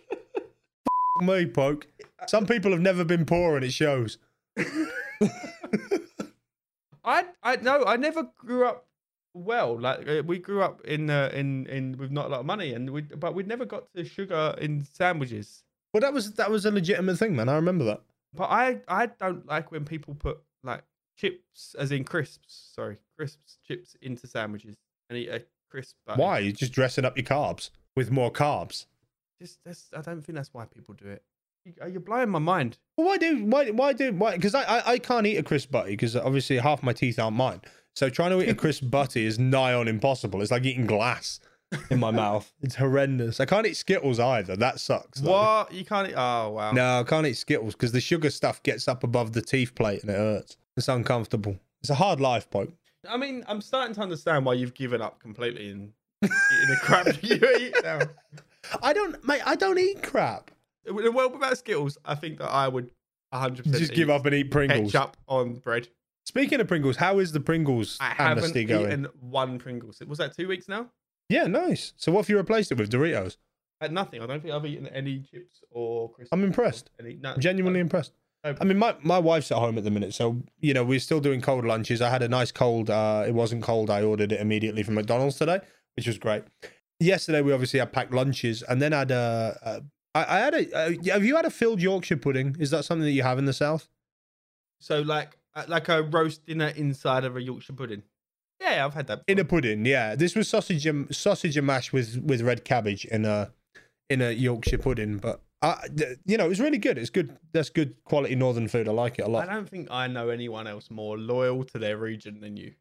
Me, poke. Some people have never been poor and it shows. I no, I never grew up well. Like we grew up in with not a lot of money, and but we never got to sugar in sandwiches. Well, that was a legitimate thing, man. I remember that. But I don't like when people put like chips, as in crisps, chips into sandwiches and eat a crisp. Why? You're just dressing up your carbs with more carbs. I don't think that's why people do it. You're blowing my mind. Well, why? Because I can't eat a crisp butty because obviously half my teeth aren't mine. So trying to eat a crisp butty is nigh on impossible. It's like eating glass in my mouth. It's horrendous. I can't eat Skittles either. That sucks. Though. What? You can't eat? Oh, wow. No, I can't eat Skittles because the sugar stuff gets up above the teeth plate and it hurts. It's uncomfortable. It's a hard life, Pope. I mean, I'm starting to understand why you've given up completely and eating the crap you eat now. I don't eat crap. Well, without Skittles, I think that I would 100% just give up and eat Pringles. Ketchup on bread. Speaking of Pringles, how is the Pringles amnesty going? I haven't eaten one Pringles. Was that 2 weeks now? Yeah, nice. So what have you replaced it with? Doritos? Nothing. I don't think I've eaten any chips or crisps. I'm impressed. Genuinely impressed. I mean, my wife's at home at the minute, so, you know, we're still doing cold lunches. I had a nice cold. It wasn't cold. I ordered it immediately from McDonald's today, which was great. Yesterday, we obviously had packed lunches, and then I had have you had a filled Yorkshire pudding? Is that something that you have in the South? So like a roast dinner inside of a Yorkshire pudding? Yeah, I've had that before. In a pudding, yeah. This was sausage and mash with red cabbage in a Yorkshire pudding, but you know, it was really good. It's good. That's good quality northern food. I like it a lot. I don't think I know anyone else more loyal to their region than you.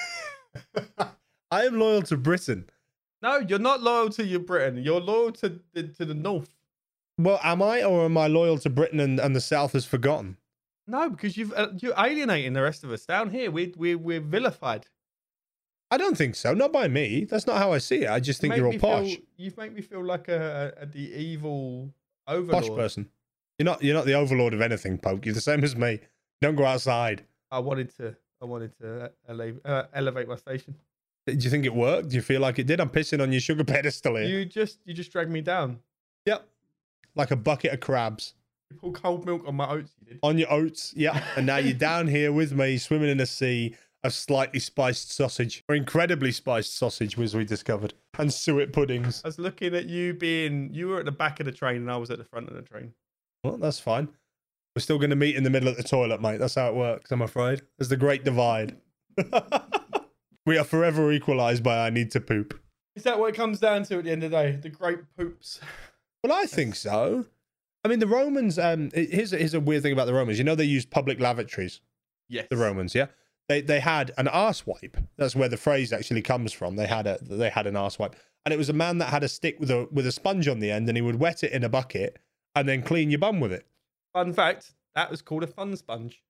I am loyal to Britain. No, you're not loyal to your Britain. You're loyal to the north. Well, am I, or am I loyal to Britain and the South has forgotten? No, because you're alienating the rest of us down here. We're vilified. I don't think so. Not by me. That's not how I see it. I just think you're all posh. You've made me feel like the evil overlord. Posh person. You're not the overlord of anything, Poke. You're the same as me. Don't go outside. I wanted to elevate my station. Did you think it worked? Do you feel like it did? I'm pissing on your sugar pedestal here. You just dragged me down. Yep. Like a bucket of crabs. You poured cold milk on my oats, you did. On your oats, yeah. And now you're down here with me, swimming in a sea of slightly spiced sausage, or incredibly spiced sausage, as we discovered, and suet puddings. I was looking at you were at the back of the train and I was at the front of the train. Well, that's fine. We're still going to meet in the middle of the toilet, mate. That's how it works, I'm afraid. There's the great divide. We are forever equalized by our need to poop. Is that what it comes down to at the end of the day? The great poops? Well, I think so. I mean, the Romans, here's a weird thing about the Romans. You know, they used public lavatories. Yes. The Romans, yeah? They had an arse wipe. That's where the phrase actually comes from. They had an arse wipe. And it was a man that had a stick with a sponge on the end, and he would wet it in a bucket and then clean your bum with it. Fun fact, that was called a fun sponge.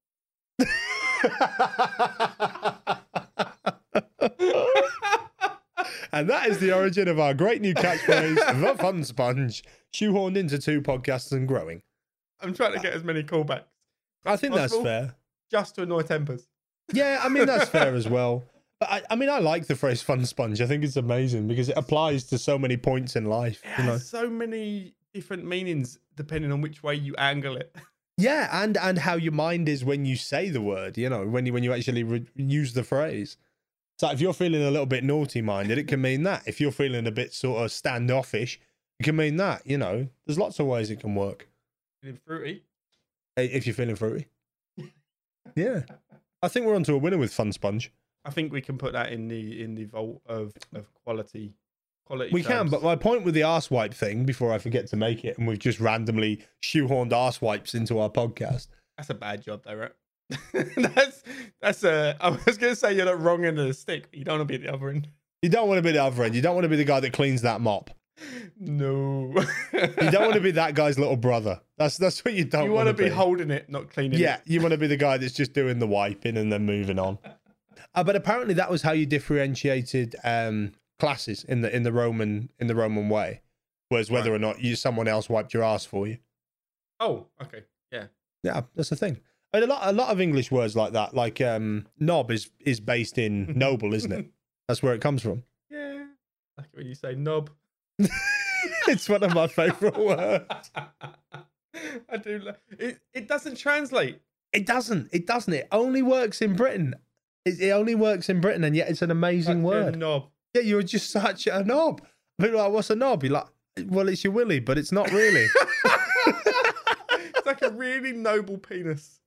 And that is the origin of our great new catchphrase, the fun sponge, shoehorned into 2 podcasts and growing. I'm trying to get as many callbacks. I think that's fair. Just to annoy tempers. Yeah, I mean, that's fair as well. But I mean, I like the phrase fun sponge. I think it's amazing because it applies to so many points in life. It has so many different meanings depending on which way you angle it. Yeah, and how your mind is when you say the word, you know, when you actually use the phrase. So if you're feeling a little bit naughty-minded, it can mean that. If you're feeling a bit sort of standoffish, it can mean that, you know. There's lots of ways it can work. Feeling fruity? If you're feeling fruity. Yeah. I think we're onto a winner with Fun Sponge. I think we can put that in the vault of quality. We can, but my point with the arse wipe thing, before I forget to make it, and we've just randomly shoehorned arse wipes into our podcast. That's a bad job, though, right? that's I was going to say you're not wrong end of the stick, but you don't want to be at the other end. You don't want to be the other end. You don't want to be the guy that cleans that mop. No. You don't want to be that guy's little brother. That's what you don't want to be. You want to be holding it, not cleaning it. Yeah, you want to be the guy that's just doing the wiping and then moving on. But apparently that was how you differentiated classes in the Roman way, was whether or not someone else wiped your ass for you. Oh, okay, yeah, that's the thing. I mean, a lot of English words like that, like knob is based in noble, isn't it? That's where it comes from. Yeah, like when you say knob. It's one of my favourite words. I do. It doesn't translate. It doesn't. It only works in Britain. It only works in Britain, and yet it's an amazing Such a word. knob. Yeah, you're just such a knob. People are like, what's a knob? You're like, well, it's your willy, but it's not really. It's like a really noble penis.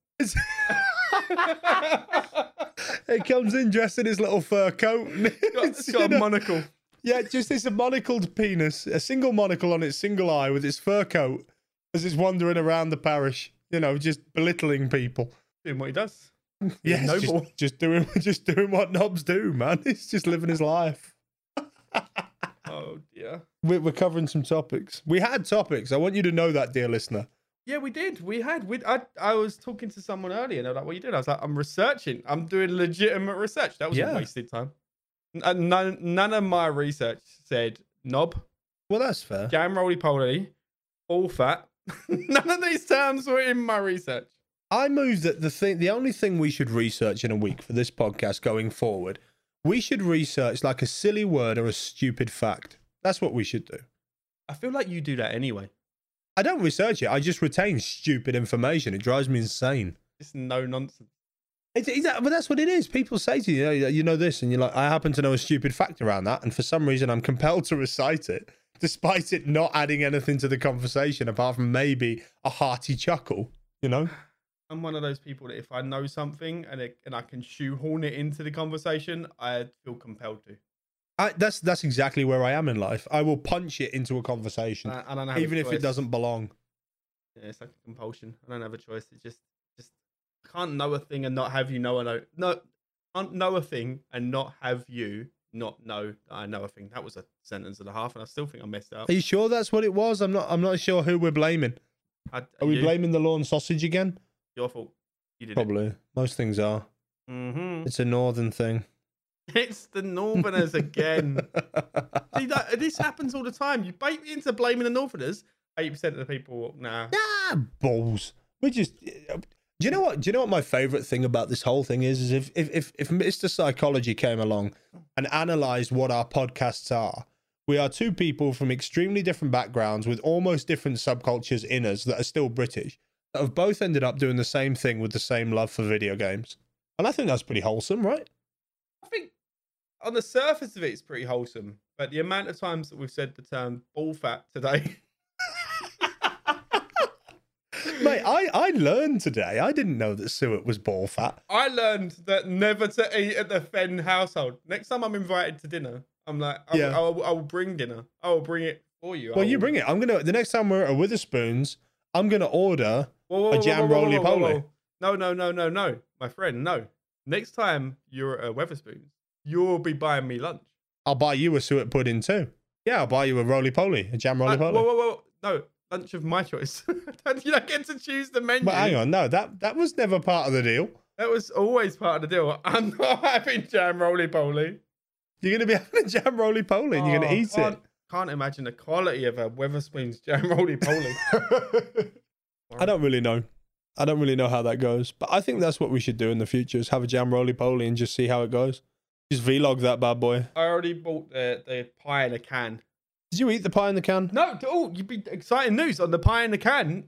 It comes in dressed in his little fur coat. It's got a monocle. Yeah, just it's a monocled penis, a single monocle on its single eye with its fur coat as it's wandering around the parish, just belittling people. Doing what he does. Yeah, noble. just doing what knobs do, man. He's just living his life. Oh dear. We're covering some topics. We had topics. I want you to know that, dear listener. Yeah, we did. I was talking to someone earlier, and they're like, "What are you doing?" I was like, "I'm researching. I'm doing legitimate research." That was a wasted time. None of my research said knob. Well, that's fair. Jam roly poly, all fat. None of these terms were in my research. I moved that the only thing we should research in a week for this podcast going forward, we should research like a silly word or a stupid fact. That's what we should do. I feel like you do that anyway. I don't research it. I just retain stupid information. It drives me insane. It's no nonsense. But that's what it is. People say to you, you know this, and you're like, I happen to know a stupid fact around that, and for some reason I'm compelled to recite it, despite it not adding anything to the conversation apart from maybe a hearty chuckle. I'm one of those people that if I know something and I can shoehorn it into the conversation, I feel compelled to. That's exactly where I am in life. I will punch it into a conversation, I don't have even if it doesn't belong. Yeah, it's like a compulsion. I don't have a choice. It's just I can't know a thing and not have you know can't know a thing and not have you not know that I know a thing. That was a sentence and a half, and I still think I messed it up. Are you sure that's what it was? I'm not sure who we're blaming. Are we blaming the lawn sausage again? Your fault. You did Probably. it. Most things are. Mm-hmm. It's a northern thing. It's the Northerners again. See, this happens all the time. You bait me into blaming the Northerners. 80% of the people, nah. Balls. We just. Do you know what? Do you know what my favorite thing about this whole thing is? Is if Mr. Psychology came along and analyzed what our podcasts are. We are two people from extremely different backgrounds with almost different subcultures in us that are still British, that have both ended up doing the same thing with the same love for video games. And I think that's pretty wholesome, right? I think on the surface of it, it's pretty wholesome. But the amount of times that we've said the term ball fat today. Mate, I learned today. I didn't know that suet was ball fat. I learned that never to eat at the Fenn household. Next time I'm invited to dinner, I'm like, I will bring dinner. I will bring it for you. Well, you bring it. The next time we're at Witherspoons, I'm going to order a jam roly-poly. No. My friend, no. Next time you're at Wetherspoons, you'll be buying me lunch. I'll buy you a suet pudding too. Yeah, I'll buy you a roly-poly, a jam roly-poly. Whoa. No, lunch of my choice. You don't get to choose the menu. But hang on, no, that was never part of the deal. That was always part of the deal. I'm not having jam roly-poly. You're going to be having a jam roly-poly and you're going to eat it. Can't imagine the quality of a Wetherspoons jam roly-poly. I don't really know. I don't really know how that goes. But I think that's what we should do in the future, is have a jam roly-poly and just see how it goes. Just vlog that bad boy. I already bought the pie in a can. Did you eat the pie in the can? No. Oh, you'd be exciting news on the pie in the can.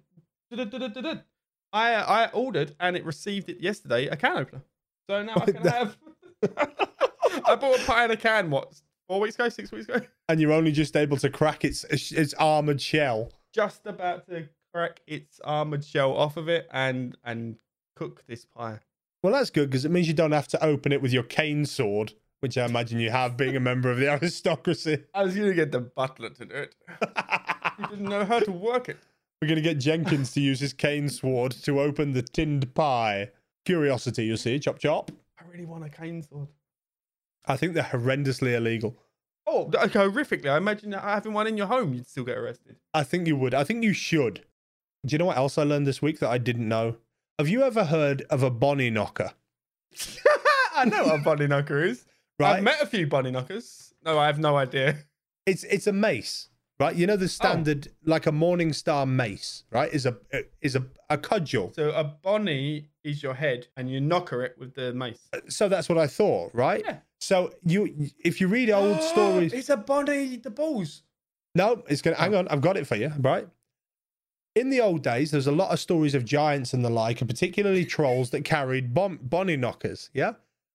I ordered and it received it yesterday, a can opener. So now I can have... I bought a pie in a can, 4 weeks ago, 6 weeks ago? And you're only just able to crack its armoured shell. Just about to crack its armoured shell off of it and cook this pie. Well, that's good, because it means you don't have to open it with your cane sword, which I imagine you have, being a member of the aristocracy. I was going to get the butler to do it. He didn't know how to work it. We're going to get Jenkins to use his cane sword to open the tinned pie. Curiosity, you see. Chop, chop. I really want a cane sword. I think they're horrendously illegal. Oh, horrifically. I imagine having one in your home, you'd still get arrested. I think you would. I think you should. Do you know what else I learned this week that I didn't know? Have you ever heard of a bonnie knocker? I know what a bonnie knocker is. Right? I've met a few bonnie knockers. No, I have no idea. It's a mace, right? You know the standard, like a Morningstar mace, right? Is a cudgel. So a bonnie is your head, and you knocker it with the mace. So that's what I thought, right? Yeah. So if you read old stories, it's a bonnie the balls. No, it's gonna. Hang on, I've got it for you, right? In the old days, there's a lot of stories of giants and the like, and particularly trolls that carried bonnie knockers. Yeah.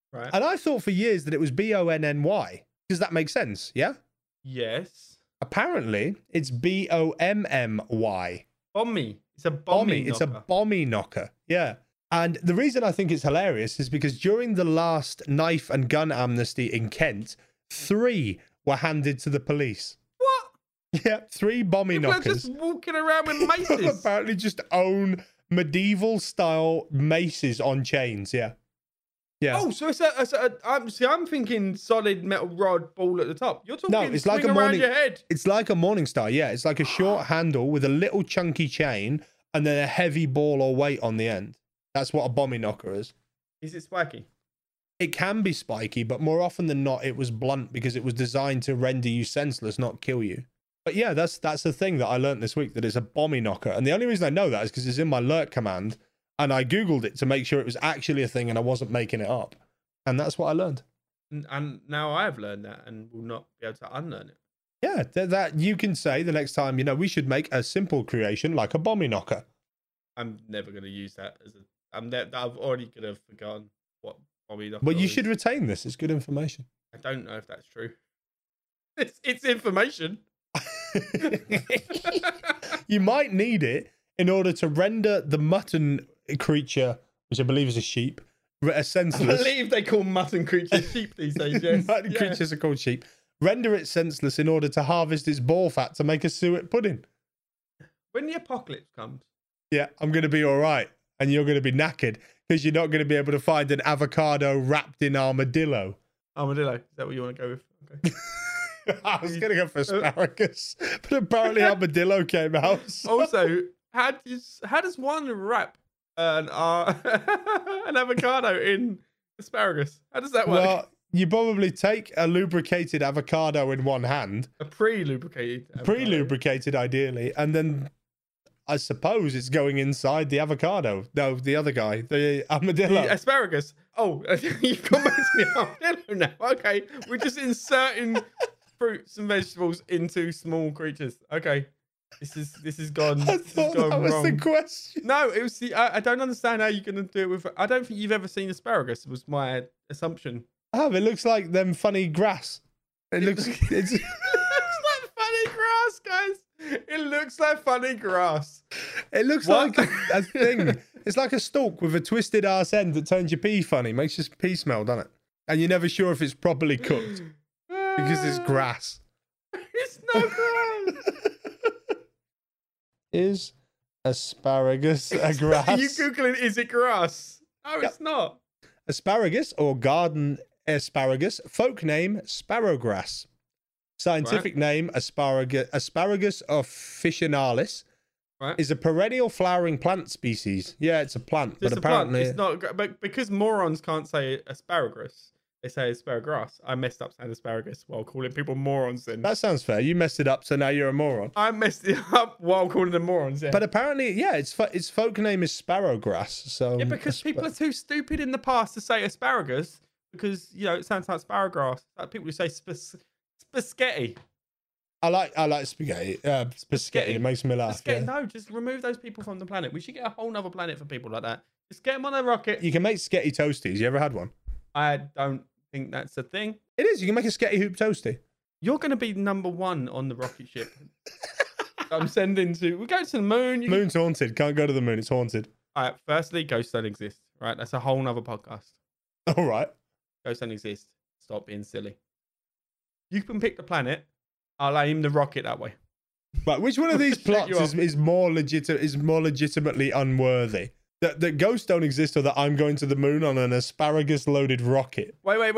Right. And I thought for years that it was Bonny. Does that make sense? Yeah? Yes. Apparently, it's Bommy. Bommy. It's a bommy It's a knocker. bommy knocker. Yeah. And the reason I think it's hilarious is because during the last knife and gun amnesty in Kent, 3 were handed to the police. What? Yeah, 3 bommy People are knockers. just walking around with maces. Apparently just own medieval style maces on chains. Yeah. Yeah. Oh, so I'm thinking solid metal rod ball at the top. You're talking No, it's like a around morning. your head. It's like a Morningstar. Yeah, it's like a short handle with a little chunky chain and then a heavy ball or weight on the end. That's what a bommy knocker is. Is it spiky? It can be spiky, but more often than not, it was blunt because it was designed to render you senseless, not kill you. But yeah, that's the thing that I learned this week, that it's a bommy knocker. And the only reason I know that is because it's in my alert command, and I Googled it to make sure it was actually a thing and I wasn't making it up. And that's what I learned. And now I've learned that and will not be able to unlearn it. Yeah, that you can say the next time, we should make a simple creation like a bommy knocker. I'm never going to use that as a. I've already could have forgotten what bommy knocker. But you is. should retain this. It's good information. I don't know if that's true. It's information. You might need it in order to render the mutton creature, which I believe is a sheep, senseless. I believe they call mutton creatures sheep these days. Yes. Mutton creatures are called sheep. Render it senseless in order to harvest its ball fat to make a suet pudding. When the apocalypse comes. Yeah, I'm going to be all right. And you're going to be knackered because you're not going to be able to find an avocado wrapped in armadillo. Armadillo. Is that what you want to go with? Okay. I was going to go for asparagus, but apparently armadillo came out. So. Also, how does one wrap an avocado in asparagus? How does that work? Well, you probably take a lubricated avocado in one hand. A pre-lubricated avocado. Pre-lubricated, ideally. And then I suppose it's going inside the avocado. No, the other guy, the armadillo. The asparagus. Oh, you've gone back to the armadillo now. Okay, we're just inserting fruits and vegetables into small creatures. Okay, this is gone. I This has thought gone that was wrong. the question. No, it was the. I don't understand how you're going to do it with. I don't think you've ever seen asparagus. Was my assumption. It looks like them funny grass. It looks. It's. It looks like funny grass, guys. It looks like funny grass. It looks What? like a thing. It's like a stalk with a twisted arse end that turns your pee funny. Makes your pee smell, doesn't it? And you're never sure if it's properly cooked because it's grass. It's no grass. Is asparagus a grass? Are you googling? Is it grass? No, it's not. Asparagus or garden asparagus, folk name sparrowgrass, scientific name Asparagus officinalis, Right. is a perennial flowering plant species. Yeah, it's a plant, It's but a plant. apparently It's not. But because morons can't say asparagus, they say asparagus. I messed up saying asparagus while calling people morons. Then that sounds fair. You messed it up, so now you're a moron. I messed it up while calling them morons. Yeah. But apparently, yeah, its folk name is sparrowgrass. So yeah, because people are too stupid in the past to say asparagus because it sounds like sparrowgrass. Like people who say spaghetti. I like spaghetti. Spaghetti. It makes me laugh. Yeah. No, just remove those people from the planet. We should get a whole nother planet for people like that. Just get them on a rocket. You can make sketty toasties. You ever had one? I don't think that's a thing. It is. You can make a sketty hoop toasty. You're going to be number one on the rocket ship. I'm sending to. We go to the moon. Moon's haunted. Can't go to the moon. It's haunted. All right. Firstly, ghosts don't exist. Right. That's a whole nother podcast. All right. Ghosts don't exist. Stop being silly. You can pick the planet. I'll aim the rocket that way. But which one of these Shut you plots is more legitimately unworthy? That ghosts don't exist, or that I'm going to the moon on an asparagus-loaded rocket? Wait.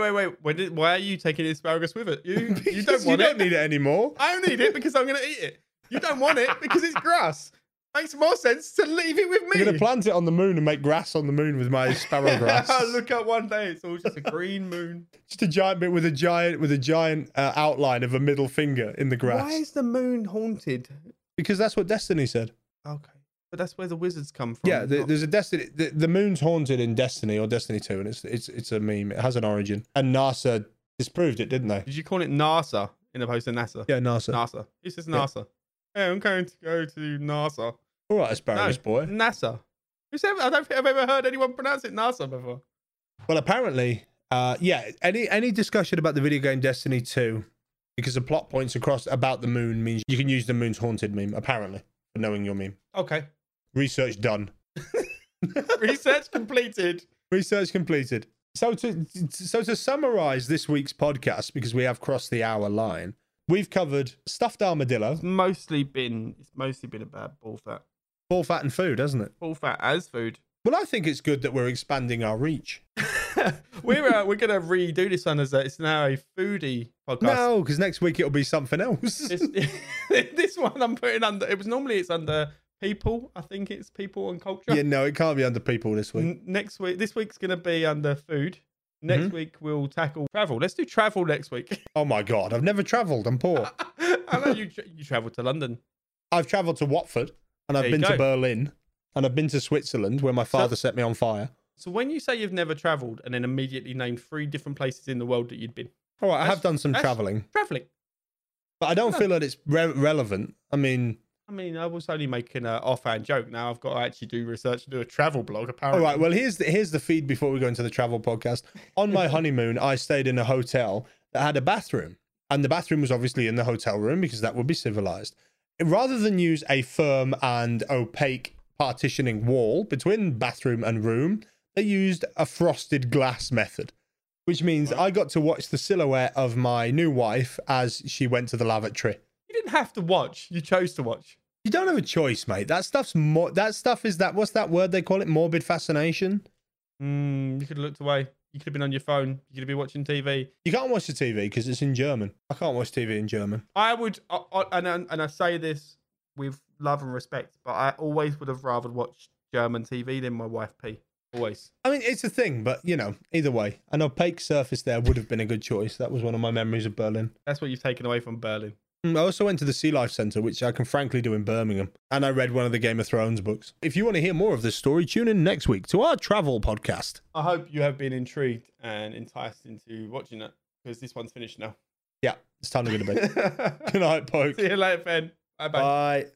Why are you taking asparagus with it? You Because don't want you it. don't need it anymore. I don't need it because I'm going to eat it. You don't want it because it's grass. Makes more sense to leave it with me. I'm going to plant it on the moon and make grass on the moon with my sparrowgrass. I'll look up one day. It's all just a green moon. Just a giant bit with a giant outline of a middle finger in the grass. Why is the moon haunted? Because that's what Destiny said. Okay. But that's where the wizards come from. Yeah, there's a Destiny. The moon's haunted in Destiny or Destiny 2, and it's a meme. It has an origin, and NASA disproved it, didn't they? Did you call it NASA in opposed to NASA? Yeah, NASA. NASA. Who says NASA? Hey, I'm going to go to NASA. All right, asparagus boy. NASA. I don't think I've ever heard anyone pronounce it NASA before. Well, apparently, yeah. Any discussion about the video game Destiny 2, because the plot points across about the moon means you can use the moon's haunted meme. Apparently, for knowing your meme. Okay. Research done. Research completed. Research completed. So to summarize this week's podcast, because we have crossed the hour line, we've covered stuffed armadillo. It's mostly been about ball fat. Ball fat and food, hasn't it? Ball fat as food. Well, I think it's good that we're expanding our reach. We're gonna redo this one as it's now a foodie podcast. No, because next week it'll be something else. This one I'm putting under. It's under people. I think it's people and culture. Yeah, no, it can't be under people this week. This week's gonna be under food. Next week we'll tackle travel. Let's do travel next week. Oh my god, I've never travelled. I'm poor. I know you travelled to London. I've travelled to Watford, and I've been to Berlin, and I've been to Switzerland, where my father set me on fire. So when you say you've never travelled and then immediately named 3 different places in the world that you'd been. All right, I have done some travelling. Travelling. But I don't feel that it's relevant. I mean, I was only making an offhand joke. Now I've got to actually do research and do a travel blog, apparently. All right, well, here's the feed before we go into the travel podcast. On my honeymoon, I stayed in a hotel that had a bathroom. And the bathroom was obviously in the hotel room because that would be civilized. Rather than use a firm and opaque partitioning wall between bathroom and room, they used a frosted glass method, which means I got to watch the silhouette of my new wife as she went to the lavatory. You didn't have to watch. You chose to watch. You don't have a choice, mate. That stuff is that. What's that word they call it? Morbid fascination. You could have looked away. You could have been on your phone. You could have been watching TV. You can't watch the TV because it's in German. I can't watch TV in German. I would, and I say this with love and respect, but I always would have rather watched German TV than my wife pee. Always. I mean, it's a thing, but, either way, an opaque surface there would have been a good choice. That was one of my memories of Berlin. That's what you've taken away from Berlin. I also went to the Sea Life Centre, which I can frankly do in Birmingham. And I read one of the Game of Thrones books. If you want to hear more of this story, tune in next week to our travel podcast. I hope you have been intrigued and enticed into watching it, because this one's finished now. Yeah, it's time to go to bed. Good night, folks. See you later, Ben. Bye-bye. Bye.